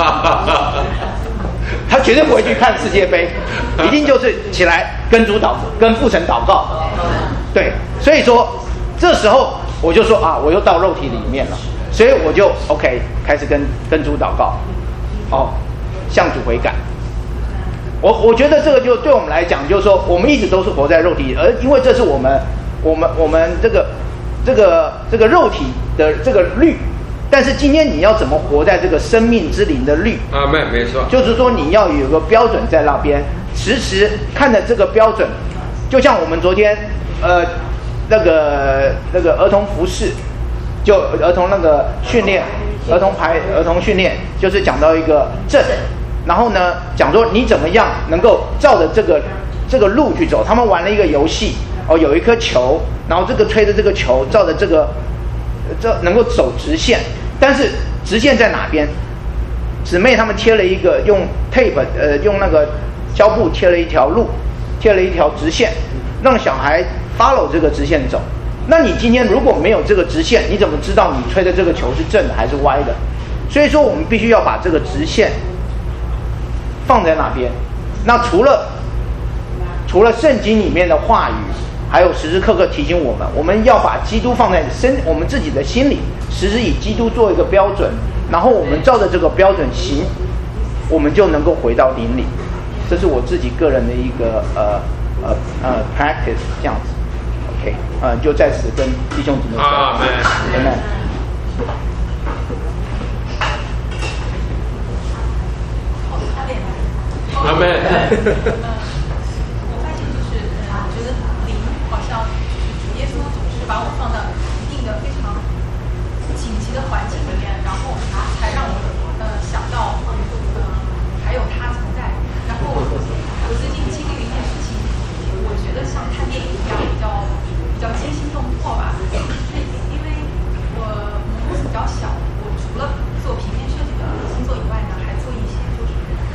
他绝对不会去看世界杯，一定就是起来跟主祷，跟父神祷告。对，所以说这时候。我就说啊，我又到肉体里面了，所以我就 OK 开始跟跟主祷告，哦，向主悔改。我我觉得这个就对我们来讲，就是说我们一直都是活在肉体里，而因为这是我们我们我们这个这个这个肉体的这个律。但是今天你要怎么活在这个生命之灵的律？
啊，没没错，
就是说你要有个标准在那边，时时看着这个标准，就像我们昨天呃。那个那个儿童服饰，就儿童那个训练，儿童排儿童训练，就是讲到一个正，然后呢讲说你怎么样能够照着这个这个路去走。他们玩了一个游戏，哦，有一颗球，然后这个推着这个球，照着这个这能够走直线，但是直线在哪边？姊妹他们贴了一个用 tape， 呃，用那个胶布贴了一条路，贴了一条直线，让小孩follow 这个直线走。那你今天如果没有这个直线，你怎么知道你吹的这个球是正的还是歪的？所以说我们必须要把这个直线放在那边。那除了除了圣经里面的话语， 还有时时刻刻提醒我们，我们要把基督放在身我们自己的心里，时时以基督做一个标准，然后我们照着这个标准行，我们就能够回到灵里。这是我自己个人的一个呃呃呃 practice 这样子。OK， 呃，就在此跟弟兄姊妹说，
阿门，
阿门。
阿门。
我发现就是，呃，我觉得灵好像主耶稣总是把我放到一定的非常紧急的环境里面，然后才让我呃想到，呃，还有他存在。然后我最近经历了一件事情，我觉得像看电影一样，比较比较惊心动魄吧。因为我公司比较小，我除了做平面设计的工作以外呢，还做一些就是。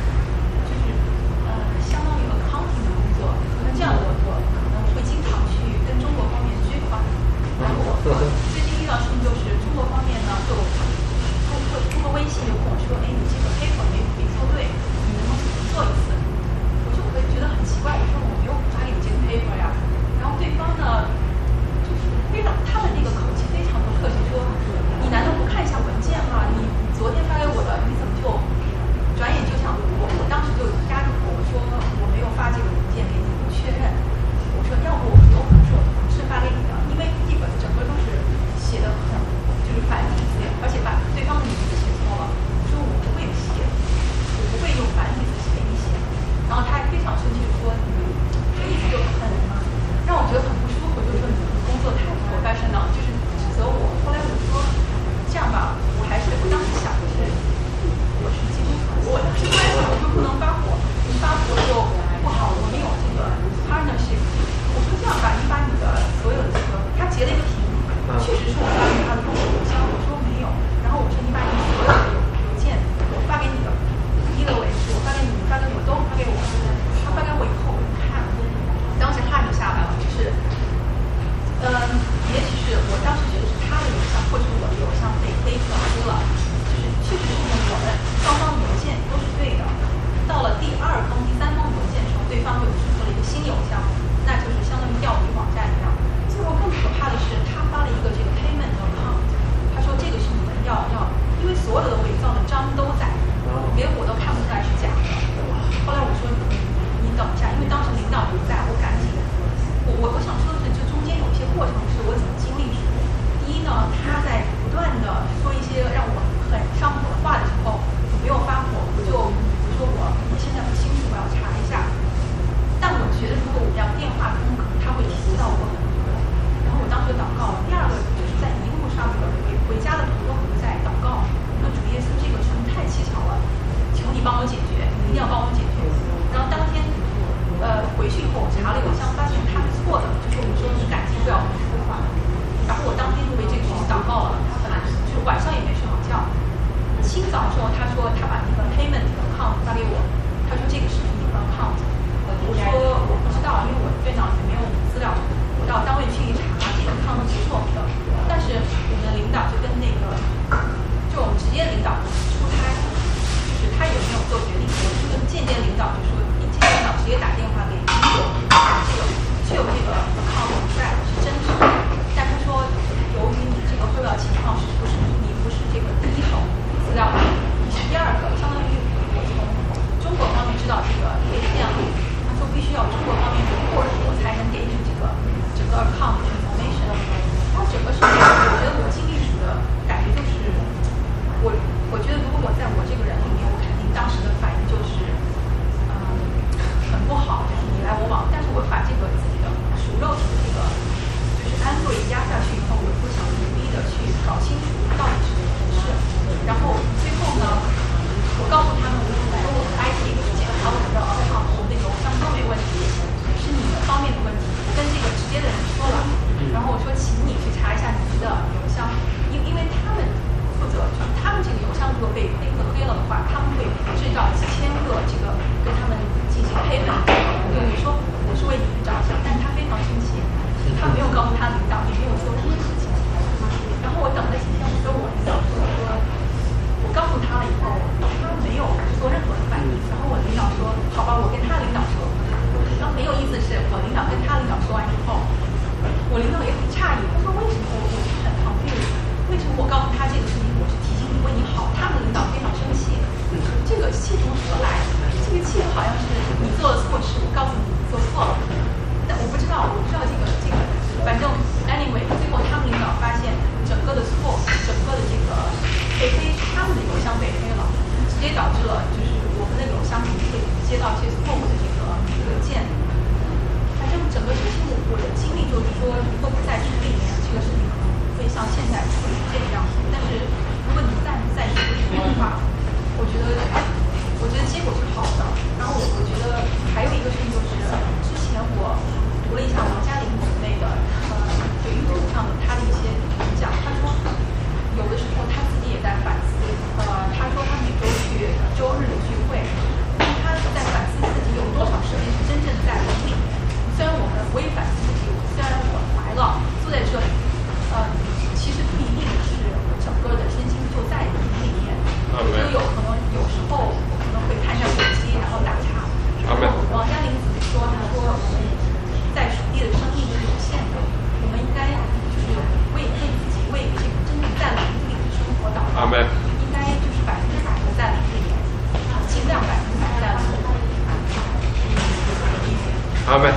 相当于 accounting 的工作，那这样我我可能会经常去跟中国方面追款。然后我最近遇到事情就是中国方面呢，就通过通过微信就跟我说，哎，你这个 paper 没没做对，你能不能重做一次？我就会觉得很奇怪，我说我没有发给你这个 paper 呀。然后对方呢，就是非常他的那个口气非常的客气，说你难道不看一下文件吗？你昨天发给我的，你怎么就转眼就想我？我当时就压着口，我说我没有发这个文件给你确认。我说要不我有可能是我的同事发给你的，因为这个整个都是写的很就是繁体字，而且把对方的名字写错了。我说我不会写，我不会用繁体字写给你写。然后他还非常生气的说，这意思就很让我觉得很不舒服，就是说你工作太不 professional，就是指责我。后来我说这样吧，我还是我当时想的是。我是基督徒，我当时在想，我就不能发火，一发火就不好，我没有这个 partnership。我说这样吧，你把你的所有的这个，他截了一个屏，确实是我发给他的中国邮箱，我说没有，然后我说你把你所有的邮件我发给你的，一个为是我发给你，你发给我都发给我，他发给我以后我看，当时汗就下来了，就是，嗯，也许是我当时觉得是他的邮箱或者是我的邮箱被黑客撕了。确实是我们双方的邮件都是对的。到了第二封、第三封邮件的时候，对方又注册了一个新邮箱，那就是相当于钓鱼网站一样。最后更可怕的是，他发了一个这个 payment account， 他说这个是你们要要，因为所有的伪造的章都在，连我都看不出来是假的。后来我说你你等一下，因为当时领导不在，我赶紧，我我我想说的是，这中间有一些过程是我怎么经历的。第一呢，他在不断的说一些让我很上火的话的时候，我没有发火，我就我说我现在不清楚，我要查一下。但我觉得如果我们要电话通，可能他会提到我很多。然后我当时祷告了。第二个就是在一路上回回家的途中，我在祷告，说主耶稣，这个事情太蹊跷了，求你帮我解决，你一定要帮我解决。然后当天呃回去以后，我查了邮箱，发现他是错的，就是我们说是感情不要付款。然后我当天就为这个事情祷告了，他本来就是晚上也没睡好觉。清早的时候，他说他把那个 payment account 发给我，他说这个是你的 account。我说我不知道，因为我电脑里面没有资料，我到单位去一查，这个 account 是我们的。但是我们的领导就跟那个，就我们直接领导出差，就是他也没有做决定，我是跟间接领导就说，你间接领导直接打电话给英国，这个确有这个 account 在是真实的。但他说，由于你这个汇报情况是不是你不是这个第一手资料，你是第二个，相当于我从中国方面知道这个可以这样，他说必须要中国方面 report 我才能给你这个整个 account information。然后整个事情，我觉得我经历时的感觉就是，我我觉得如果我在我这个人里面，我肯定当时的反应就是，嗯，很不好，就是你来我往，但是我把这个自己的属肉体的这个。安慰压下去以后，我不想努力的去搞清楚到底是怎么回事。然后最后呢，我告诉他们，我说我的 I T 检查我的 account， 我们的邮箱都没问题，是你们方面的问题。我跟这个直接的人说了，然后我说，请你去查一下你们的邮箱，因因为他们负责，就是他们这个邮箱如果被黑客黑了的话，他们会制造几千个这个跟他们进行 payment。对，我说我是为你们着想，但是他非常生气。他没有告诉他领导，也没有说这件事情。然后我等了几天，我跟我领导说，我告诉他了以后，他没有做任何的反应。然后我领导说，好吧，我跟他领导说。然后很有意思的是，我领导跟他领导说完以后， 呃，其实不一定是整个的身心就在灵里面，就有可能有时候我可能会看一下手机，然后打岔。然后王嘉玲子说，她说我们在属地的生命是有限的，我们应该就是为为自己为这个真正在灵里的生活祷告，应该就是百分之百的在灵里面，尽量百分之百在灵里面。
阿门。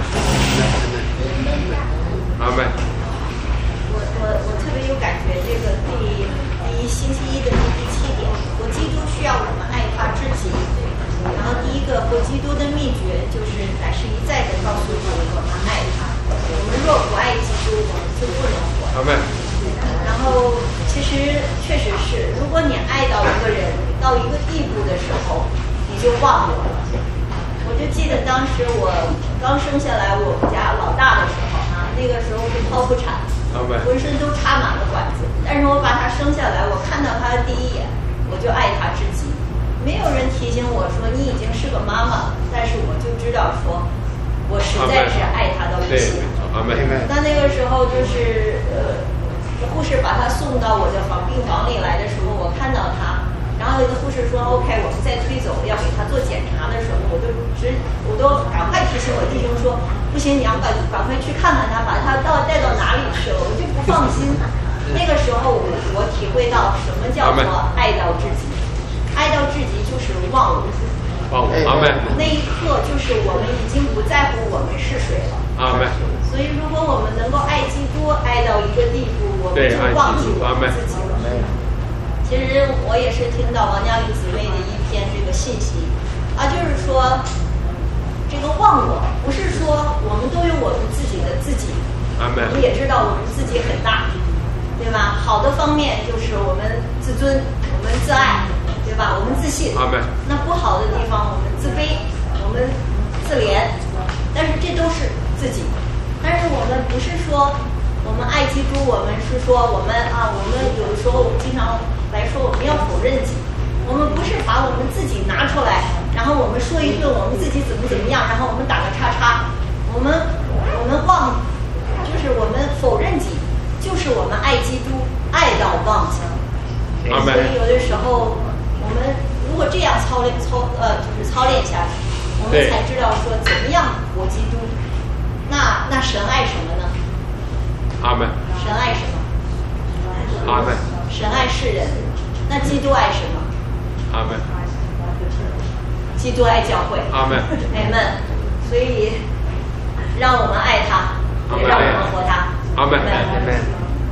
阿门。
我我我特别有感觉，这个第第一星期一的第七点，活基督需要我们爱他知己。然后第一个活基督的秘诀就是乃是一再的告诉我们爱他。我们若不爱基督，我们就不能活。
阿门。
然后其实确实是，如果你爱到一个人到一个地步的时候，你就忘我了。我就记得当时我刚生下来我们家老大的时候啊，那个时候是剖腹产，浑身都插满了管子。但是我把他生下来，我看到他的第一眼，我就爱他至极。没有人提醒我说你已经是个妈妈了，但是我就知道说，我实在是爱他到不行。那那个时候就是呃，护士把他送到我的房病房里来的时候，我看到他。然后有个护士说 OK， 我们再推走，要给他做检查的时候，我就直我都赶快提醒我弟兄说，不行，你要赶赶快去看看他，把他到带到哪里去了，我就不放心。那个时候我我体会到什么叫做爱到至极，爱到至极就是忘我。
忘我，阿门。
那一刻就是我们已经不在乎我们是谁了。
阿门。
所以如果我们能够爱基督爱到一个地步，我们就忘记我们自己了。其实我也是听到王嘉玲姊妹的一篇这个信息，啊，就是说，这个忘我不是说我们都有我们自己的自己，我们也知道我们自己很大，对吧？好的方面就是我们自尊，我们自爱，对吧？我们自信。那不好的地方，我们自卑，我们自怜，但是这都是自己。但是我们不是说我们爱基督，我们是说我们啊，我们有的时候我们经常。来说我们要否认己，我们不是把我们自己拿出来，然后我们说一顿我们自己怎么怎么样，然后我们打个叉叉，我们我们忘，就是我们否认己，就是我们爱基督爱到忘己。所以有的时候我们如果这样操练操呃就是操练下去，我们才知道说怎么样活基督。那那神爱什么呢？
阿门。
神爱什么？
阿门。
神爱世人，那基督爱什么？
阿门。
基督爱教会。
阿门。
阿门。所以，让我们爱他，也让我们活他。
阿门。阿门。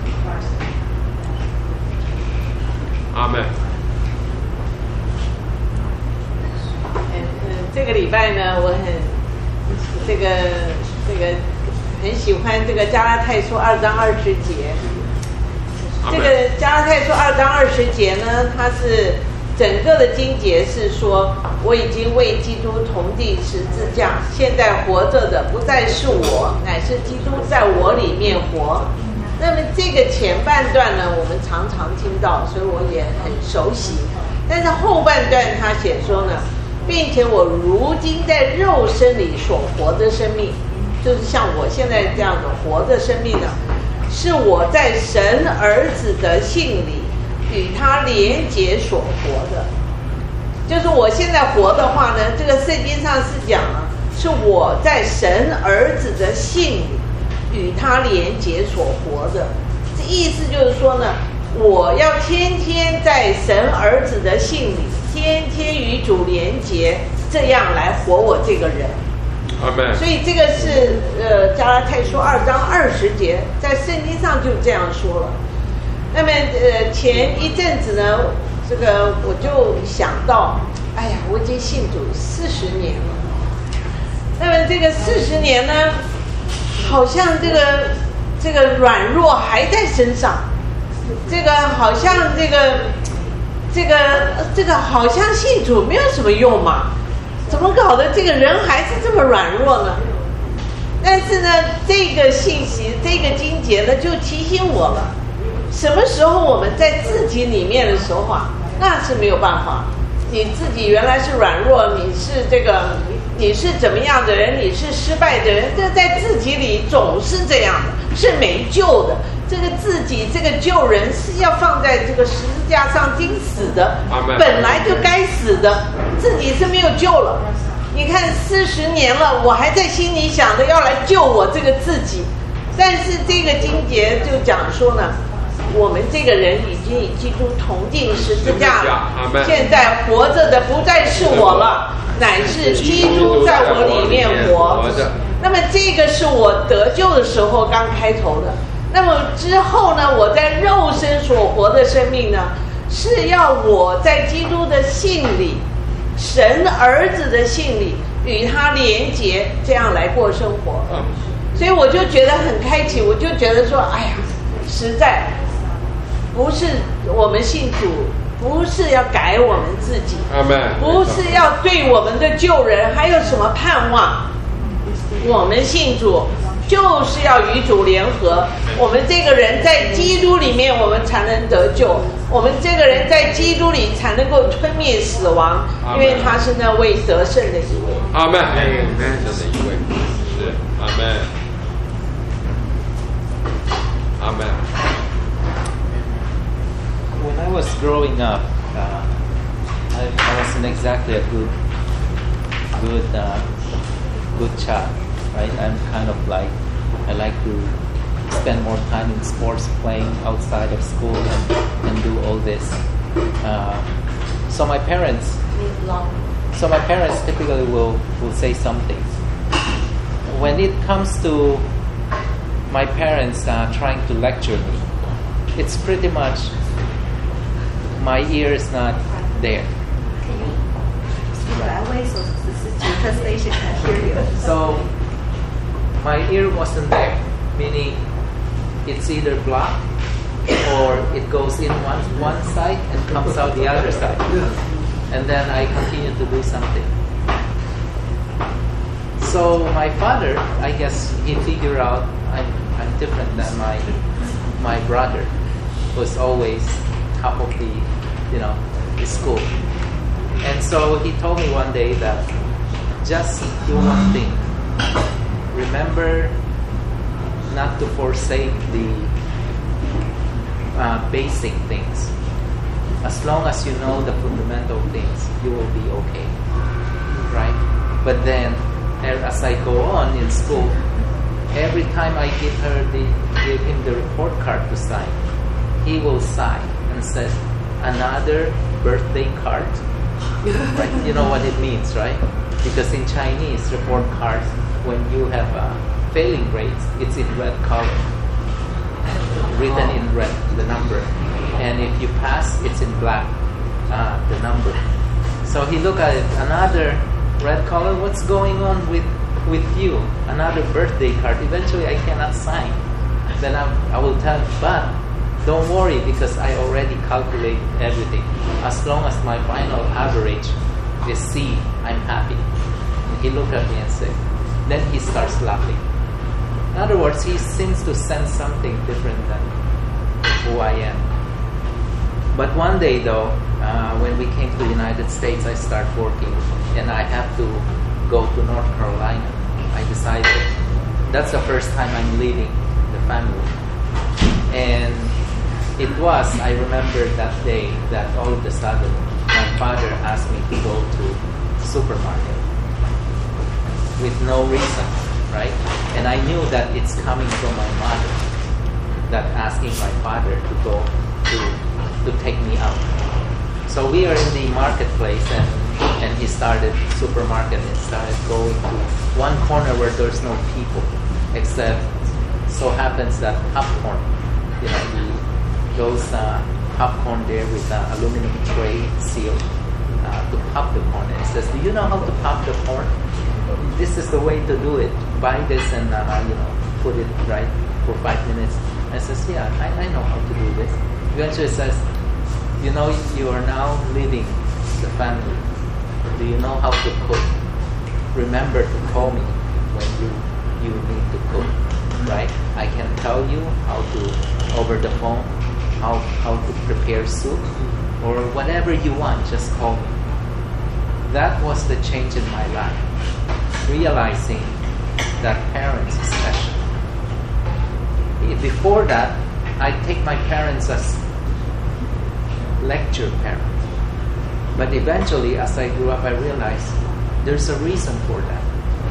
阿门。
嗯，这个礼拜呢，我很这个这个很喜欢这个加拉太书二章二十节。这个加拉太书二章二十节呢，它是整个的经节是说，我已经为基督同定十字架，现在活着的不再是我，乃是基督在我里面活。那么这个前半段呢，我们常常听到，所以我也很熟悉。但是后半段他写说呢，并且我如今在肉身里所活的生命，就是像我现在这样的活的生命呢，是我在神儿子的信里与他连结所活的。就是我现在活的话呢，这个圣经上是讲了，是我在神儿子的信里与他连结所活的。这意思就是说呢，我要天天在神儿子的信里，天天与主连结，这样来活我这个人。
Amen.
所以这个是呃加拉太书二章二十节，在圣经上就这样说了。那么呃前一阵子呢，这个我就想到，哎呀，我已经信主四十年了。那么这个四十年呢，好像这个这个软弱还在身上，这个好像这个这个这个好像信主没有什么用嘛。怎么搞的？这个人还是这么软弱呢？但是呢，这个信息，这个经节呢，就提醒我了：什么时候我们在自己里面的时候啊，那是没有办法。你自己原来是软弱，你是这个，你是怎么样的人？你是失败的人，这在自己里总是这样的，是没救的。 这个自己这个救人是要放在这个十字架上钉死的，本来就该死的，自己是没有救了。你看四十年了，我还在心里想着要来救我这个自己，但是这个经节就讲说呢，我们这个人已经与基督同定十字架了，现在活着的不再是我了，乃是基督在我里面活。那么这个是我得救的时候刚开头的。那么之后呢，我在肉身所活的生命呢，是要我在基督的信里，神儿子的信里与他连结，这样来过生活。所以我就觉得很开启，我就觉得说，哎呀，实在不是我们信主，不是要改我们自己，不是要对我们的救人还有什么盼望。我们信主就是要与主联合，我们这个人在基督里面，我们才能得救。我们这个人在基督里才能够吞灭死亡，因为他是那位得胜的一位。
阿门，阿门，得胜的一位，是阿门，阿门。
When I was growing up, uh, I, I wasn't exactly a good, good, uh, good child. Right? I'm kind of like, I like to spend more time in sports, playing outside of school and, and do all this. Uh, so my parents, so my parents typically will, will say something. When it comes to my parents uh, trying to lecture me, it's pretty much my ear is not there. So my ear wasn't there, meaning it's either blocked or it goes in one one side and comes out the other side. And then I continue to do something. So my father, I guess he figured out I'm, I'm different than my my brother, who's always top of the, you know, the school. And so he told me one day that just do one thing. Remember not to forsake the uh, basic things. As long as you know the fundamental things, you will be okay, right? But then, as I go on in school, every time I give her the give him the report card to sign, he will sigh and says, "Another birthday card." Right? You know what it means, right? Because in Chinese report cards, when you have uh, failing grades, it's in red color, written in red, the number. And if you pass, it's in black, uh, the number. So he looked at it, another red color, what's going on with, with you? Another birthday card. Eventually I cannot sign. Then I, I will tell him, but don't worry because I already calculate everything. As long as my final average is C, I'm happy. And he looked at me and said, then he starts laughing. In other words, he seems to sense something different than who I am. But one day though, uh, when we came to the United States, I started working and I have to go to North Carolina. I decided that's the first time I'm leaving the family. And it was, I remember that day that all of a sudden my father asked me to go to supermarket with no reason, right? And I knew that it's coming from my mother, that asking my father to go to to take me out. So we are in the marketplace and, and he started supermarket and started going to one corner where there's no people, except so happens that popcorn, you know, he goes uh, popcorn there with an aluminum tray seal uh, to pop the corn. And he says, do you know how to pop the corn? This is the way to do it. Buy this and uh, you know, put it right for five minutes. I says, yeah, I, I know how to do this. Eventually says, you know, you are now leaving the family. Do you know how to cook? Remember to call me when you you need to cook, right? I can tell you how to, over the phone, how, how to prepare soup or whatever you want, just call me. That was the change in my life, realizing that parents are special. Before that, I take my parents as lecture parents. But eventually, as I grew up, I realized there's a reason for that.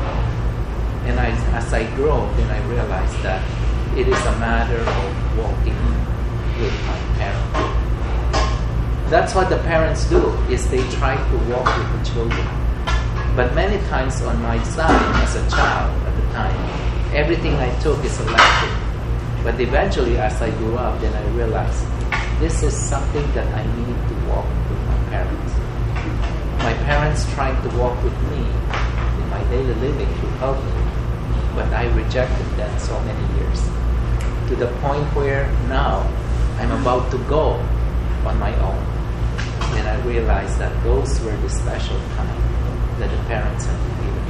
And I, as I grow, then I realized that it is a matter of walking with my parents. That's what the parents do, is they try to walk with the children. But many times on my side, as a child at the time, everything I took is a lecture. But eventually, as I grew up, then I realized this is something that I need to walk with my parents. My parents tried to walk with me in my daily living to help me, but I rejected them so many years. To the point where now I'm about to go on my own. And I realized that those were the special time that the parents have given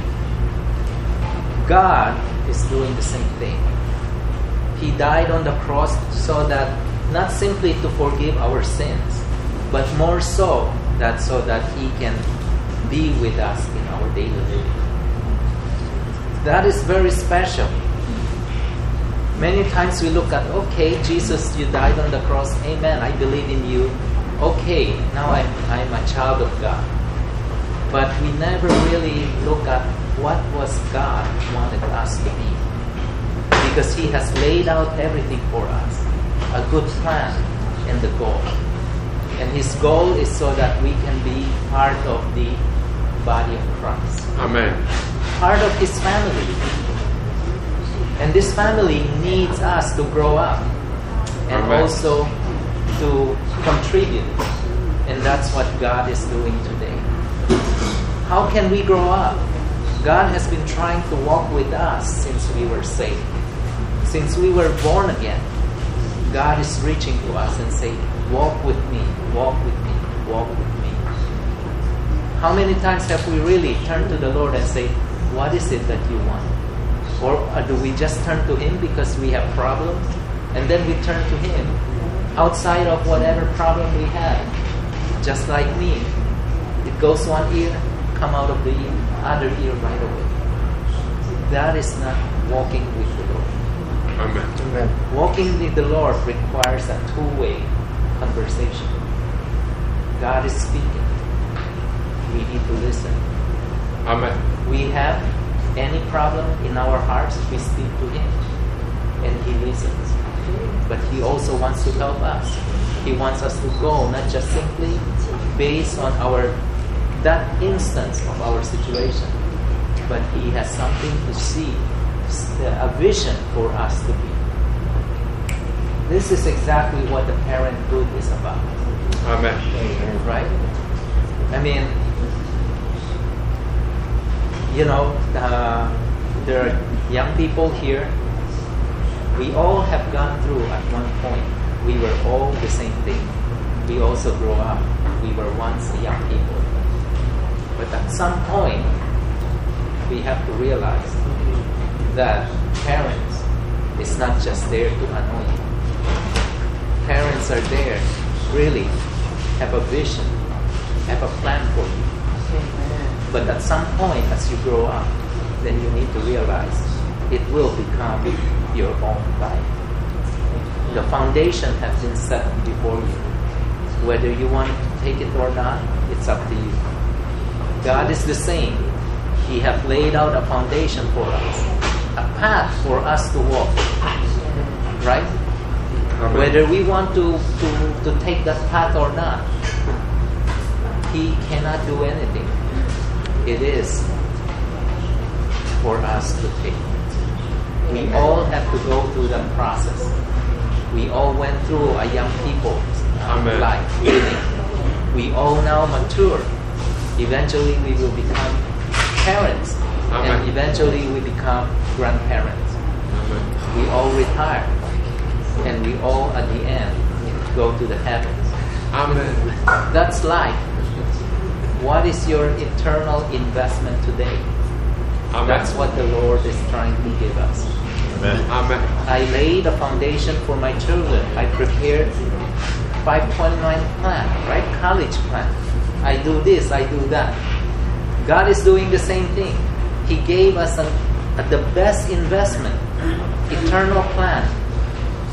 me. God is doing the same thing. He died on the cross so that not simply to forgive our sins, but more so that so that He can be with us in our daily living. That is very special. Many times we look at, okay, Jesus, you died on the cross. Amen. I believe in you. Okay, now I'm, I'm a child of God. But we never really look at what was God wanted us to be. Because He has laid out everything for us. A good plan and the goal. And His goal is so that we can be part of the body of Christ.
Amen.
Part of His family. And this family needs us to grow up. And
Amen.
also to contribute. And that's what God is doing today. How can we grow up? God has been trying to walk with us since we were saved. Since we were born again, God is reaching to us and saying, walk with me, walk with me, walk with me. How many times have we really turned to the Lord and say, what is it that you want? Or do we just turn to Him because we have problems? And then we turn to Him outside of whatever problem we have. Just like me. It goes one ear, come out of the other ear right away. That is not walking with the Lord.
Amen.
Amen. Walking with the Lord requires a two-way conversation. God is speaking. We need to listen.
Amen.
We have any problem in our hearts, we speak to Him. And He listens. But He also wants to help us. He wants us to go, not just simply based on our that instance of our situation, but He has something to see, a vision for us to be. This is exactly what the parenthood is about.
Amen.
Right? I mean, you know, uh, there are young people here. We all have gone through at one point. We were all the same thing. We also grew up. We were once young people. But at some point, we have to realize that parents is not just there to annoy you. Parents are there, really, have a vision, have a plan for you. But at some point, as you grow up, then you need to realize it will become your own life. The foundation has been set before you. Whether you want to take it or not, it's up to you. God is the same. He has laid out a foundation for us, a path for us to walk. Right? Amen. Whether we want to, to, to take that path or not, He cannot do anything. It is for us to take. We all have to go through that process. We all went through a young people's uh, life, living. We all now mature. Eventually we will become parents. Amen. And eventually we become grandparents. Amen. We all retire. And we all at the end go to the heavens.
Amen.
That's life. What is your eternal investment today?
Amen.
That's what the Lord is trying to give us.
Amen. Amen.
I laid a foundation for my children. I prepared five twenty-nine plan, right? College plan. I do this, I do that. God is doing the same thing. He gave us a, a, the best investment, eternal plan.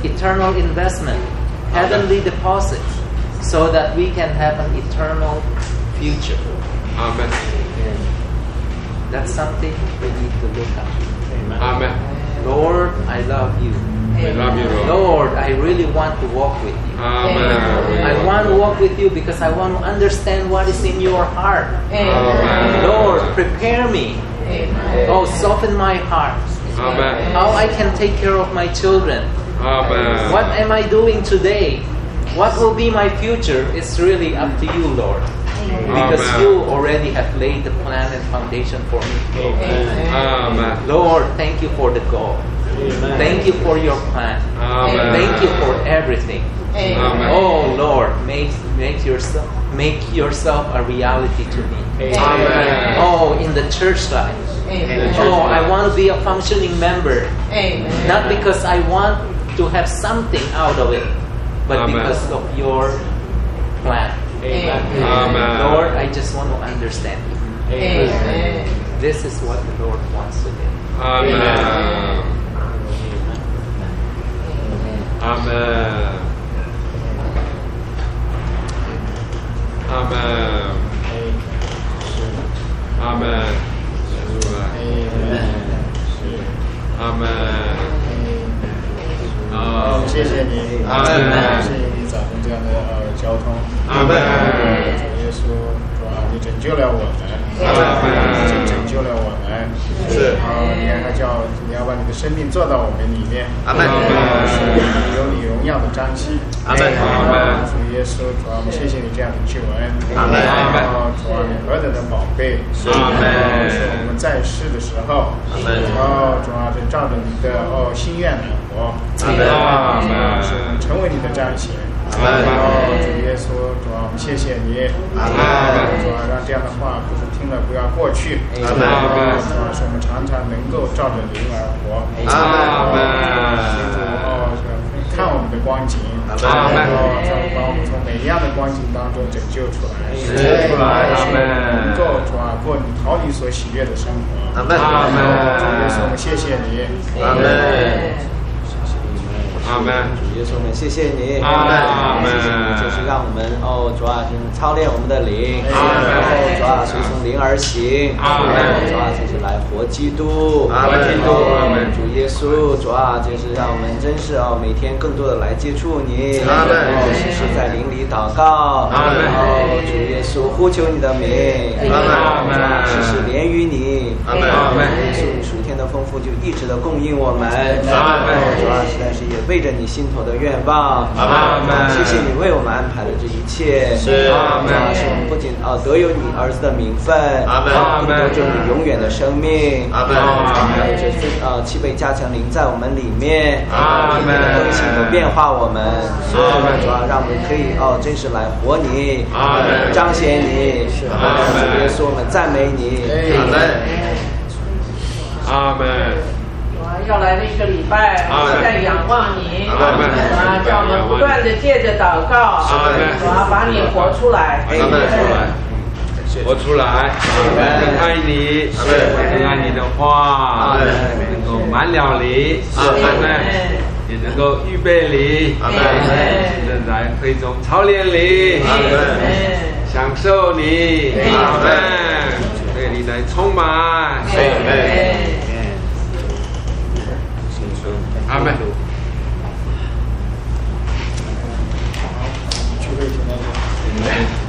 eternal investment, heavenly deposit, so that we can have an eternal future.
Amen.
And that's something we need to look at.
Amen.
Lord, I love you.
We love you, Lord.
Lord, I really want to walk with you.
Amen.
I want to walk with you because I want to understand what is in your heart.
Amen.
Lord, prepare me.
Amen.
Oh, soften my heart.
Amen.
How I can take care of my children.
Amen.
What am I doing today? What will be my future? It's really up to you, Lord. Because
Amen.
you already have laid the plan and foundation for me.
Amen. Amen.
Lord, thank you for the goal.
Amen.
Thank you for your plan.
Amen.
Thank you for everything.
Amen.
Oh Lord, make make yourself make yourself a reality to me.
Amen.
Oh, in the church life.
Amen.
Oh, I want to be a functioning member.
Amen.
Not because I want to have something out of it, but
Amen.
because of your plan.
Amen.
Amen.
Lord, I just want to understand you.
Amen.
This is what the Lord wants to do.
Amen. Amen. Amen. Amen. Amen.
好，谢谢你，
阿门
谢谢你早晨这样的呃交通，
阿门
主耶稣，主啊，你拯救了我们，
阿门
你拯救了我们，
是
啊，你还叫你要把你的生命做到我们里面，
阿门
是有你荣耀的张期，
阿门
阿门
主耶稣，主啊，我们谢谢你这样的救恩，
阿门
啊，主啊，你何等的宝贝，
阿门
是我们在世的时候，
阿门
哦，主啊，就照着你的哦心愿来活，
阿门
阿门
是成为你的彰显。
阿门
哦，主耶稣，主啊，我们谢谢你。
阿门
主啊，让这样的话不是听了不要过去。
阿门
哦主啊，使我们常常能够照着灵而活。
阿门
主哦，看我们的光景。
阿门
哦，把我们从每一样的光景当中拯救出来。
拯救出来阿门
能够主啊过你讨你所喜悦的生活。
阿门
阿门
主耶稣，我们谢谢你。
阿门
阿门。
主耶稣，我们谢谢你，
阿门阿门
谢谢你，就是让我们哦，主啊，就是操练我们的灵，
阿门
然后主啊，随从灵而行，
阿门
主啊，就是来活基督，
阿门
基督，
阿门
主耶稣，主啊，就是让我们真是哦，每天更多的来接触你，
阿门
哦，时时在灵里祷告，
阿门
哦，主耶稣，呼求你的名，
阿门
主啊，时时连于你，
阿门阿门
耶稣，你属天的丰富就一直的供应我们，
阿门
主啊，实在是也为着你心头的愿望，
阿门
谢谢你为我们安排的这一切，
是阿门
主啊，使我们不仅啊得有你儿子的名分，
阿门
啊得着你永远的生命，
阿门
啊还有这份啊七倍加强灵在我们里面，
阿门
更新和变化我们，
阿门
主啊，让我们可以哦真实来活你，
阿门
彰显你，
阿门
主耶稣，我们赞美你，
阿门阿门。
要来的一个礼拜，
阿门
在仰望你，
阿门
啊，叫我们不断的借着祷告，
阿门
啊，把你活出来，
阿门出来，活出来，更爱你，更爱你的话，能够满了你，阿门，也能够预备你，阿门，正在会中操练你，阿门，享受你，阿门，对你来充满，阿门。阿门。
聚会现在。